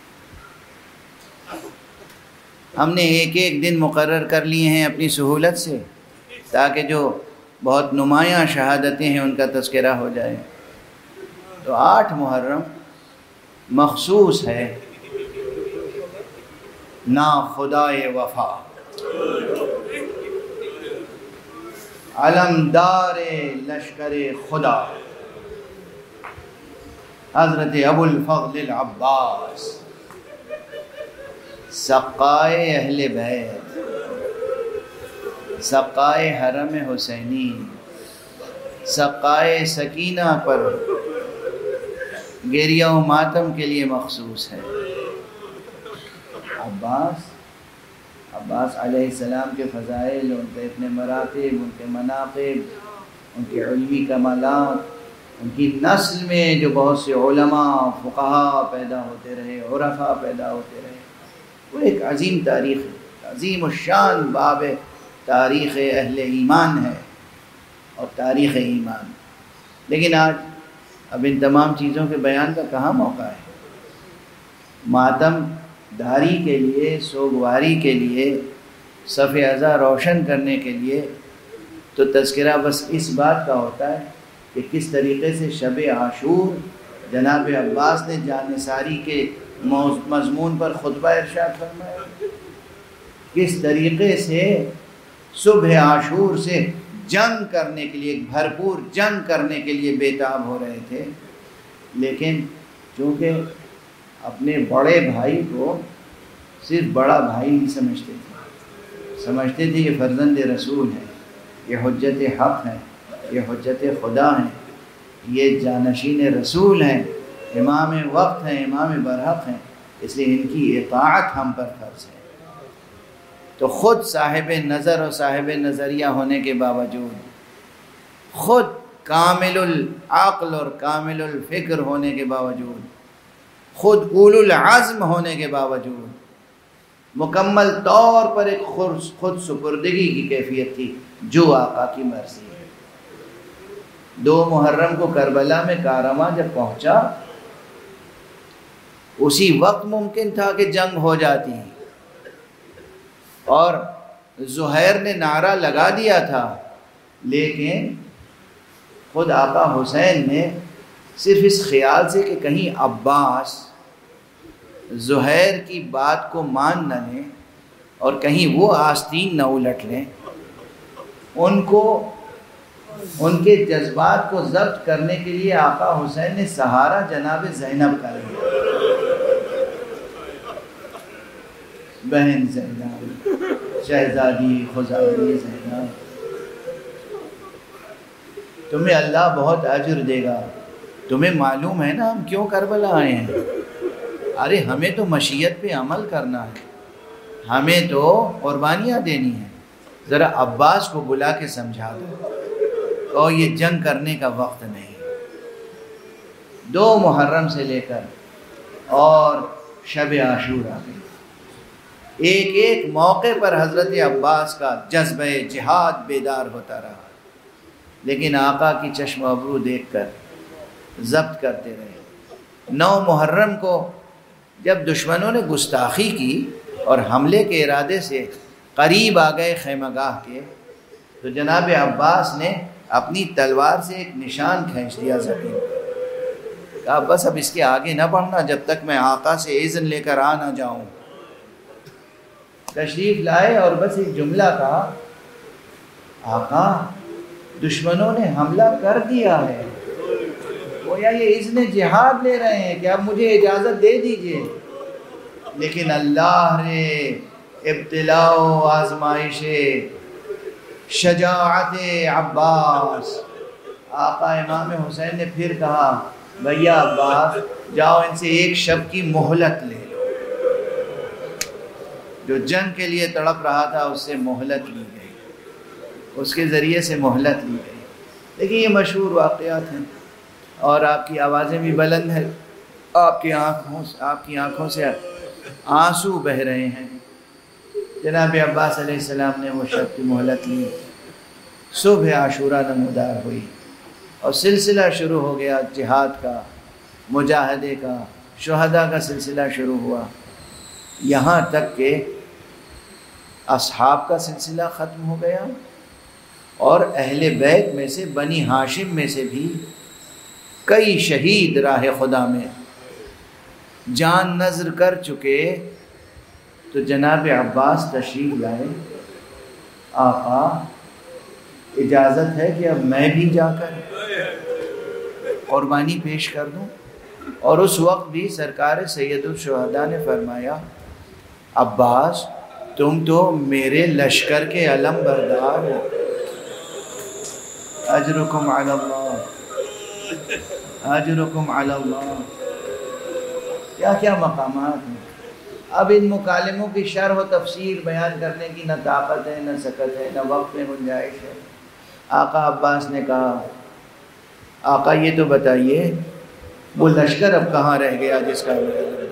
ہم نے ایک ایک دن مقرر کر لیے ہیں اپنی سہولت سے، تاکہ جو بہت نمایاں شہادتیں ہیں ان کا تذکرہ ہو جائے۔ تو 8 محرم مخصوص ہے نا خدائے وفا، علمدار لشکر خدا حضرت ابو الفضل العباس، سقائے اہل بیت، سقائے حرم حسینی، سقائے سکینہ پر گریہ و ماتم کے لیے مخصوص ہے۔ عباس علیہ السلام کے فضائل، ان کے اپنے مراتب، ان کے مناقب، ان کے علمی کمالات، ان کی نسل میں جو بہت سے علماء فقہا پیدا ہوتے رہے، عرفاء پیدا ہوتے رہے، وہ ایک عظیم تاریخ ہے، عظیم الشان باب تاریخ اہل ایمان ہے اور تاریخ ایمان۔ لیکن آج اب ان تمام چیزوں کے بیان کا کہاں موقع ہے؟ ماتم داری کے لیے، سوگواری کے لیے، صف ازا روشن کرنے کے لیے تو تذکرہ بس اس بات کا ہوتا ہے کہ کس طریقے سے شب عاشور جناب عباس نے جانثاری کے مضمون پر خطبہ ارشاد فرمایا، کس طریقے سے صبح عاشور سے جنگ کرنے کے لیے، ایک بھرپور جنگ کرنے کے لیے بےتاب ہو رہے تھے، لیکن چونکہ اپنے بڑے بھائی کو صرف بڑا بھائی نہیں سمجھتے تھے یہ فرزند رسول ہے، یہ حجت حق ہے، یہ حجت خدا ہے، یہ جانشین رسول ہیں، امام وقت ہیں، امام برحق ہیں، اس لیے ان کی اطاعت ہم پر فرض ہے۔ تو خود صاحب نظر و صاحب نظریہ ہونے کے باوجود، خود کامل العقل اور کامل الفکر ہونے کے باوجود، خود اولو العزم ہونے کے باوجود، مکمل طور پر ایک خود سپردگی کی کیفیت تھی جو آقا کی مرضی ہے۔ 2 محرم کو کربلا میں کارواں جب پہنچا، اسی وقت ممکن تھا کہ جنگ ہو جاتی، اور زہیر نے نعرہ لگا دیا تھا، لیکن خود آقا حسین نے صرف اس خیال سے کہ کہیں عباس زہیر کی بات کو مان نہ لیں اور کہیں وہ آستین نہ الٹ لیں، ان کو ان کے جذبات کو ضبط کرنے کے لیے آقا حسین نے سہارا جناب زینب کا لیا۔ بہن زینب، شہزادی خزادی زینب، تمہیں اللہ بہت اجر دے گا۔ تمہیں معلوم ہے نا ہم کیوں کربلا آئے ہیں؟ ارے ہمیں تو مشیت پہ عمل کرنا ہے، ہمیں تو قربانیاں دینی ہیں۔ ذرا عباس کو بلا کے سمجھا دو اور یہ جنگ کرنے کا وقت نہیں۔ 2 محرم سے لے کر اور شب عاشورہ میں ایک ایک موقع پر حضرت عباس کا جذبہ جہاد بیدار ہوتا رہا، لیکن آقا کی چشم ابرو دیکھ کر ضبط کرتے رہے۔ 9 محرم کو جب دشمنوں نے گستاخی کی اور حملے کے ارادے سے قریب آ گئے خیمہ گاہ کے، تو جناب عباس نے اپنی تلوار سے ایک نشان کھینچ دیا زمین، کہا بس اب اس کے آگے نہ بڑھنا جب تک میں آقا سے اذن لے کر آ نہ جاؤں۔ تشریف لائے اور بس ایک جملہ کہا، آقا دشمنوں نے حملہ کر دیا ہے، گویا یہ اذن جہاد لے رہے ہیں کہ اب مجھے اجازت دے دیجئے۔ لیکن اللہ نے ابتلاء و آزمائش شجاعت عباس، آقا امام حسین نے پھر کہا بھیا عباس جاؤ ان سے ایک شب کی مہلت لے لو۔ جو جنگ کے لیے تڑپ رہا تھا اس سے مہلت لی گئی، اس کے ذریعے سے مہلت لی گئی۔ دیکھیں یہ مشہور واقعات ہیں اور آپ کی آوازیں بھی بلند ہیں، آپ کی آنکھوں سے آنسو بہہ رہے ہیں۔ جناب عباس علیہ السلام نے وہ شب کی مہلت لی، صبح عاشورہ نمودار ہوئی اور سلسلہ شروع ہو گیا جہاد کا، مجاہدے کا، شہداء کا سلسلہ شروع ہوا، یہاں تک کہ اصحاب کا سلسلہ ختم ہو گیا اور اہل بیت میں سے بنی ہاشم میں سے بھی کئی شہید راہ خدا میں جان نذر کر چکے۔ تو جناب عباس تشریف لائے، آقا اجازت ہے کہ اب میں بھی جا کر قربانی پیش کر دوں؟ اور اس وقت بھی سرکار سید الشہداء نے فرمایا عباس تم تو میرے لشکر کے علم بردار ہو، اجرکم علی اللہ، اجرکم علی اللہ۔ کیا کیا مقامات ہیں۔ اب ان مکالموں کی شرح و تفسیر بیان کرنے کی نہ طاقت ہے، نہ سکت ہے، نہ وقت میں گنجائش ہے۔ آقا عباس نے کہا آقا یہ تو بتائیے وہ لشکر اب کہاں رہ گیا جس کا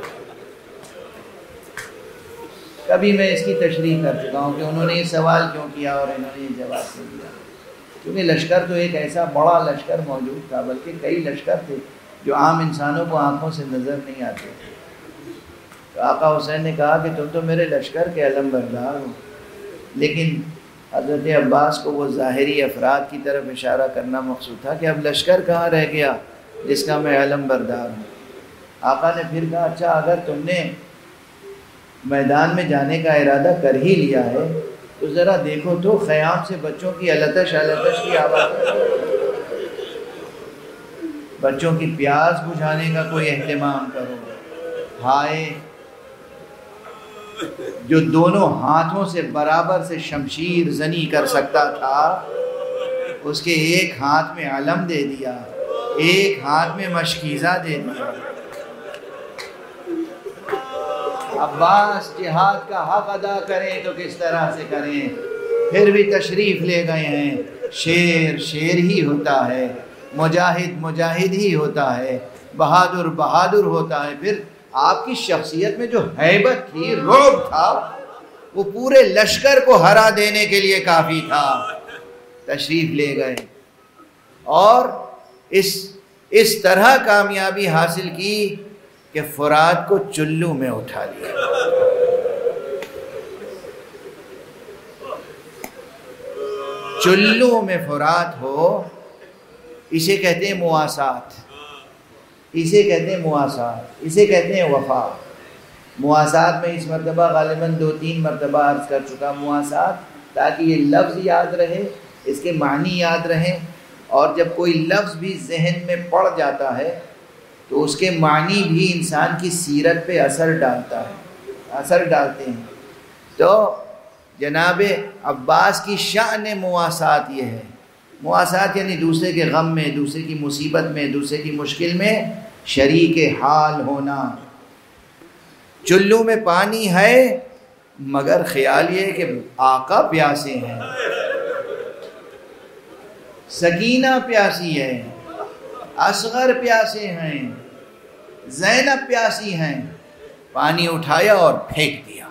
کبھی میں اس کی تشریح کر چکا ہوں کہ انہوں نے یہ سوال کیوں کیا اور انہوں نے یہ جواب کیوں دیا، کیونکہ لشکر تو ایک ایسا بڑا لشکر موجود تھا، بلکہ کئی لشکر تھے جو عام انسانوں کو آنکھوں سے نظر نہیں آتے تھے۔ تو آقا حسین نے کہا کہ تم تو میرے لشکر کے علم بردار ہو، لیکن حضرت عباس کو وہ ظاہری افراد کی طرف اشارہ کرنا مقصود تھا کہ اب لشکر کہاں رہ گیا جس کا میں علم بردار ہوں۔ آقا نے پھر کہا اچھا اگر تم نے میدان میں جانے کا ارادہ کر ہی لیا ہے تو ذرا دیکھو تو خیام سے بچوں کی التش کی آواز، بچوں کی پیاس بجھانے کا کوئی اہتمام کرو۔ ہائے جو دونوں ہاتھوں سے برابر سے شمشیر زنی کر سکتا تھا اس کے ایک ہاتھ میں علم دے دیا، ایک ہاتھ میں مشکیزہ دے دیا۔ عباس جہاد کا حق ادا کریں تو کس طرح سے کریں، پھر بھی تشریف لے گئے ہیں۔ شیر شیر ہی ہوتا ہے، مجاہد مجاہد ہی ہوتا ہے، بہادر بہادر ہوتا ہے۔ پھر آپ کی شخصیت میں جو ہیبت تھی، رعب تھا، وہ پورے لشکر کو ہرا دینے کے لیے کافی تھا۔ تشریف لے گئے اور اس طرح کامیابی حاصل کی کہ فرات کو چلو میں اٹھا لیا۔ چلو میں فرات ہو، اسے کہتے ہیں مواسات، اسے کہتے ہیں مواسات، اسے کہتے ہیں وفا۔ مواسات میں اس مرتبہ غالباً 2-3 مرتبہ عرض کر چکا مواسات، تاکہ یہ لفظ یاد رہے، اس کے معنی یاد رہیں، اور جب کوئی لفظ بھی ذہن میں پڑ جاتا ہے تو اس کے معنی بھی انسان کی سیرت پہ اثر ڈالتے ہیں۔ تو جناب عباس کی شأن مواسات یہ ہے۔ مواسات یعنی دوسرے کے غم میں، دوسرے کی مصیبت میں، دوسرے کی مشکل میں شریک حال ہونا۔ چلو میں پانی ہے مگر خیال یہ ہے کہ آقا پیاسے ہیں، سکینہ پیاسی ہے، اصغر پیاسے ہیں، زینب پیاسی ہیں۔ پانی اٹھایا اور پھینک دیا،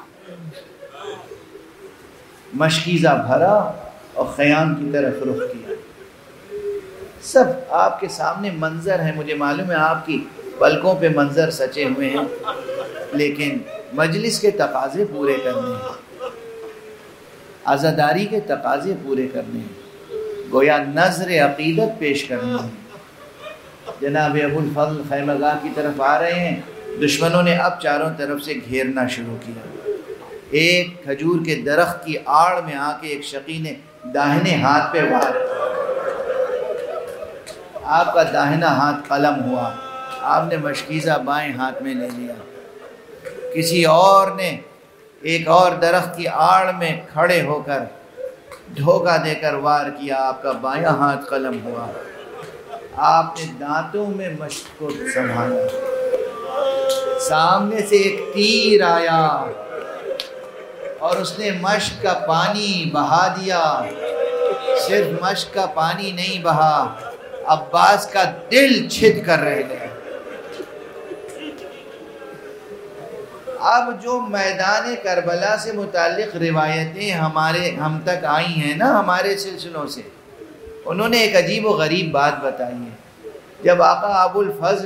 مشکیزہ بھرا اور خیام کی طرف رخ کیا۔ سب آپ کے سامنے منظر ہے، مجھے معلوم ہے آپ کی پلکوں پہ منظر سچے ہوئے ہیں، لیکن مجلس کے تقاضے پورے کرنے ہیں، عزاداری کے تقاضے پورے کرنے ہیں، گویا نظر عقیدت پیش کرنی ہے۔ جناب ابو الفضل خیمہ گاہ کی طرف آ رہے ہیں، دشمنوں نے اب چاروں طرف سے گھیرنا شروع کیا۔ ایک کھجور کے درخت کی آڑ میں آ کے ایک شقی نے داہنے ہاتھ پہ وار، آپ کا داہنا ہاتھ قلم ہوا، آپ نے مشکیزہ بائیں ہاتھ میں لے لیا۔ کسی اور نے ایک اور درخت کی آڑ میں کھڑے ہو کر دھوکہ دے کر وار کیا، آپ کا بایاں ہاتھ قلم ہوا۔ آپ نے دانتوں میں مشق کو سنبھالا، سامنے سے ایک تیر آیا اور اس نے مشق کا پانی بہا دیا۔ صرف مشق کا پانی نہیں بہا، عباس کا دل چھد کر رہ گیا۔ اب جو میدان کربلا سے متعلق روایتیں ہم تک آئی ہیں نا ہمارے سلسلوں سے، انہوں نے ایک عجیب و غریب بات بتائی ہے۔ جب آقا ابو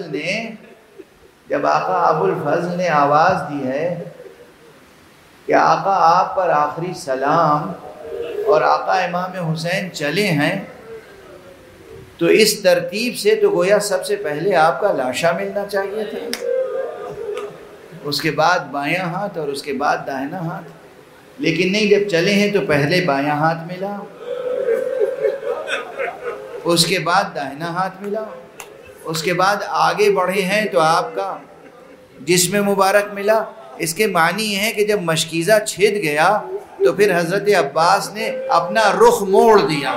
الفضل نے آواز دی ہے کہ آقا آپ پر آخری سلام اور آقا امام حسین چلے ہیں، تو اس ترتیب سے تو گویا سب سے پہلے آپ کا لاشا ملنا چاہیے تھا، اس کے بعد بایاں ہاتھ اور اس کے بعد داہنا ہاتھ، لیکن نہیں، جب چلے ہیں تو پہلے بایاں ہاتھ ملا، اس کے بعد داہنا ہاتھ ملا، اس کے بعد آگے بڑھے ہیں تو آپ کا جسم مبارک ملا۔ اس کے معنی یہ ہے کہ جب مشکیزہ چھد گیا تو پھر حضرت عباس نے اپنا رخ موڑ دیا،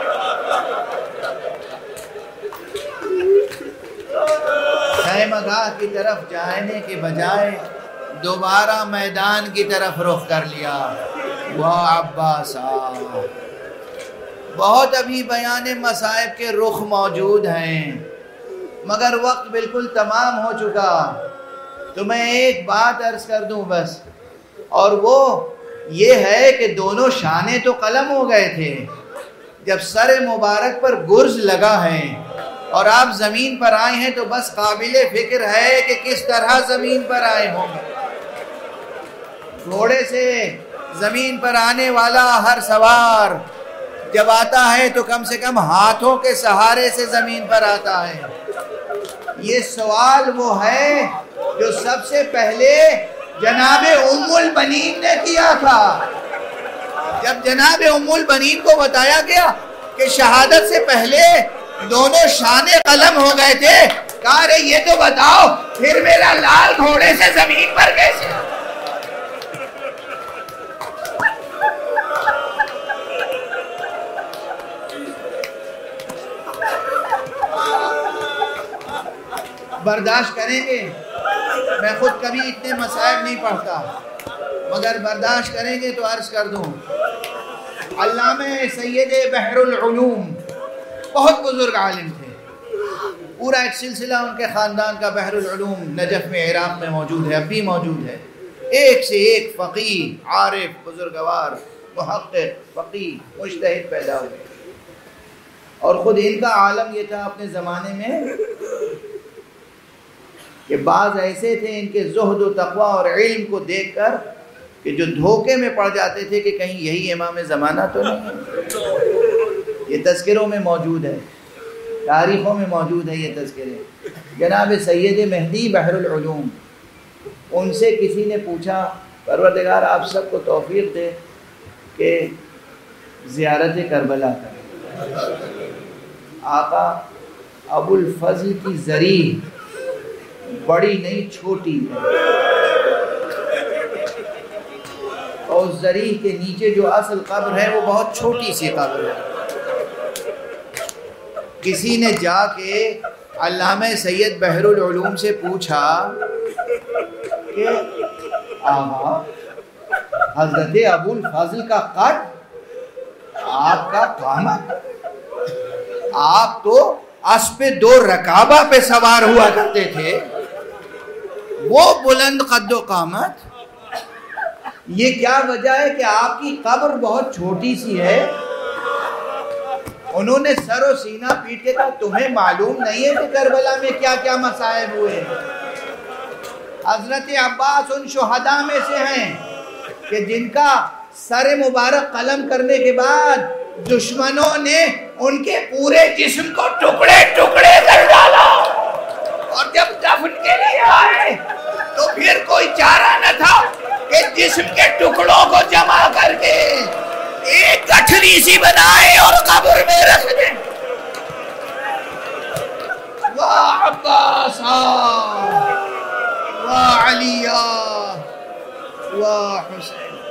خیمہ گاہ کی طرف جانے کے بجائے دوبارہ میدان کی طرف رخ کر لیا۔ واہ عباس، بہت ابھی بیان مصائب کے رخ موجود ہیں، مگر وقت بالکل تمام ہو چکا، تو میں ایک بات عرض کر دوں بس، اور وہ یہ ہے کہ دونوں شانے تو قلم ہو گئے تھے۔ جب سر مبارک پر گرز لگا ہے اور آپ زمین پر آئے ہیں تو بس قابل فکر ہے کہ کس طرح زمین پر آئے ہوں گے۔ گھوڑے سے زمین پر آنے والا ہر سوار جب آتا ہے تو کم سے کم ہاتھوں کے سہارے سے زمین پر آتا ہے۔ یہ سوال وہ ہے جو سب سے پہلے جناب ام البنین نے کیا تھا۔ جب جناب ام البنین کو بتایا گیا کہ شہادت سے پہلے دونوں شانے قلم ہو گئے تھے، کہا رے یہ تو بتاؤ پھر میرا لال گھوڑے سے زمین پر کیسے؟ برداشت کریں گے. میں خود کبھی اتنے مصائب نہیں پڑھتا مگر برداشت کریں گے تو عرض کر دوں. علامہ سید بحر العلوم بہت بزرگ عالم تھے. پورا ایک سلسلہ ان کے خاندان کا بحر العلوم نجف میں عراق میں موجود ہے، اب بھی موجود ہے. ایک سے ایک فقیہ، عارف، بزرگوار، محقق، فقیہ، مجتہد پیدا ہوئے. اور خود ان کا عالم یہ تھا اپنے زمانے میں کہ بعض ایسے تھے ان کے زہد و تقوی اور علم کو دیکھ کر کہ جو دھوکے میں پڑ جاتے تھے کہ کہیں یہی امام زمانہ تو نہیں ہے. یہ تذکروں میں موجود ہے، تاریخوں میں موجود ہے یہ تذکرے. جناب سید مہدی بحر العلوم، ان سے کسی نے پوچھا پروردگار آپ سب کو توفیق دے کہ زیارت کربلا کریں. آقا ابو الفضل کی زری بڑی نہیں چھوٹی ہے، اور اس زری کے نیچے جو اصل قبر ہے وہ بہت چھوٹی سی قبر ہے. کسی نے جا کے علامہ سید بحر العلوم سے پوچھا کہ آقا حضرت ابو الفضل کا قد، آپ کا قامت، آپ تو اسب دو رکابہ پہ سوار ہوا کرتے تھے، وہ بلند قد و قامت، یہ کیا وجہ ہے کہ آپ کی قبر بہت چھوٹی سی ہے؟ انہوں نے سر و سینہ پیٹ کے کہا تمہیں معلوم نہیں ہے کہ کربلا میں کیا کیا مصائب ہوئے. حضرت عباس ان شہداء میں سے ہیں کہ جن کا سر مبارک قلم کرنے کے بعد دشمنوں نے ان کے پورے جسم کو ٹکڑے ٹکڑے کر ڈالا، اور جب دفن کے لیے آئے تو پھر کوئی چارہ نہ تھا کہ جسم کے ٹکڑوں کو جمع کر کے ایک گٹھری سی بنائے اور قبر میں رکھ دیں. واہ عباسا واہ علیہ واہ حسین.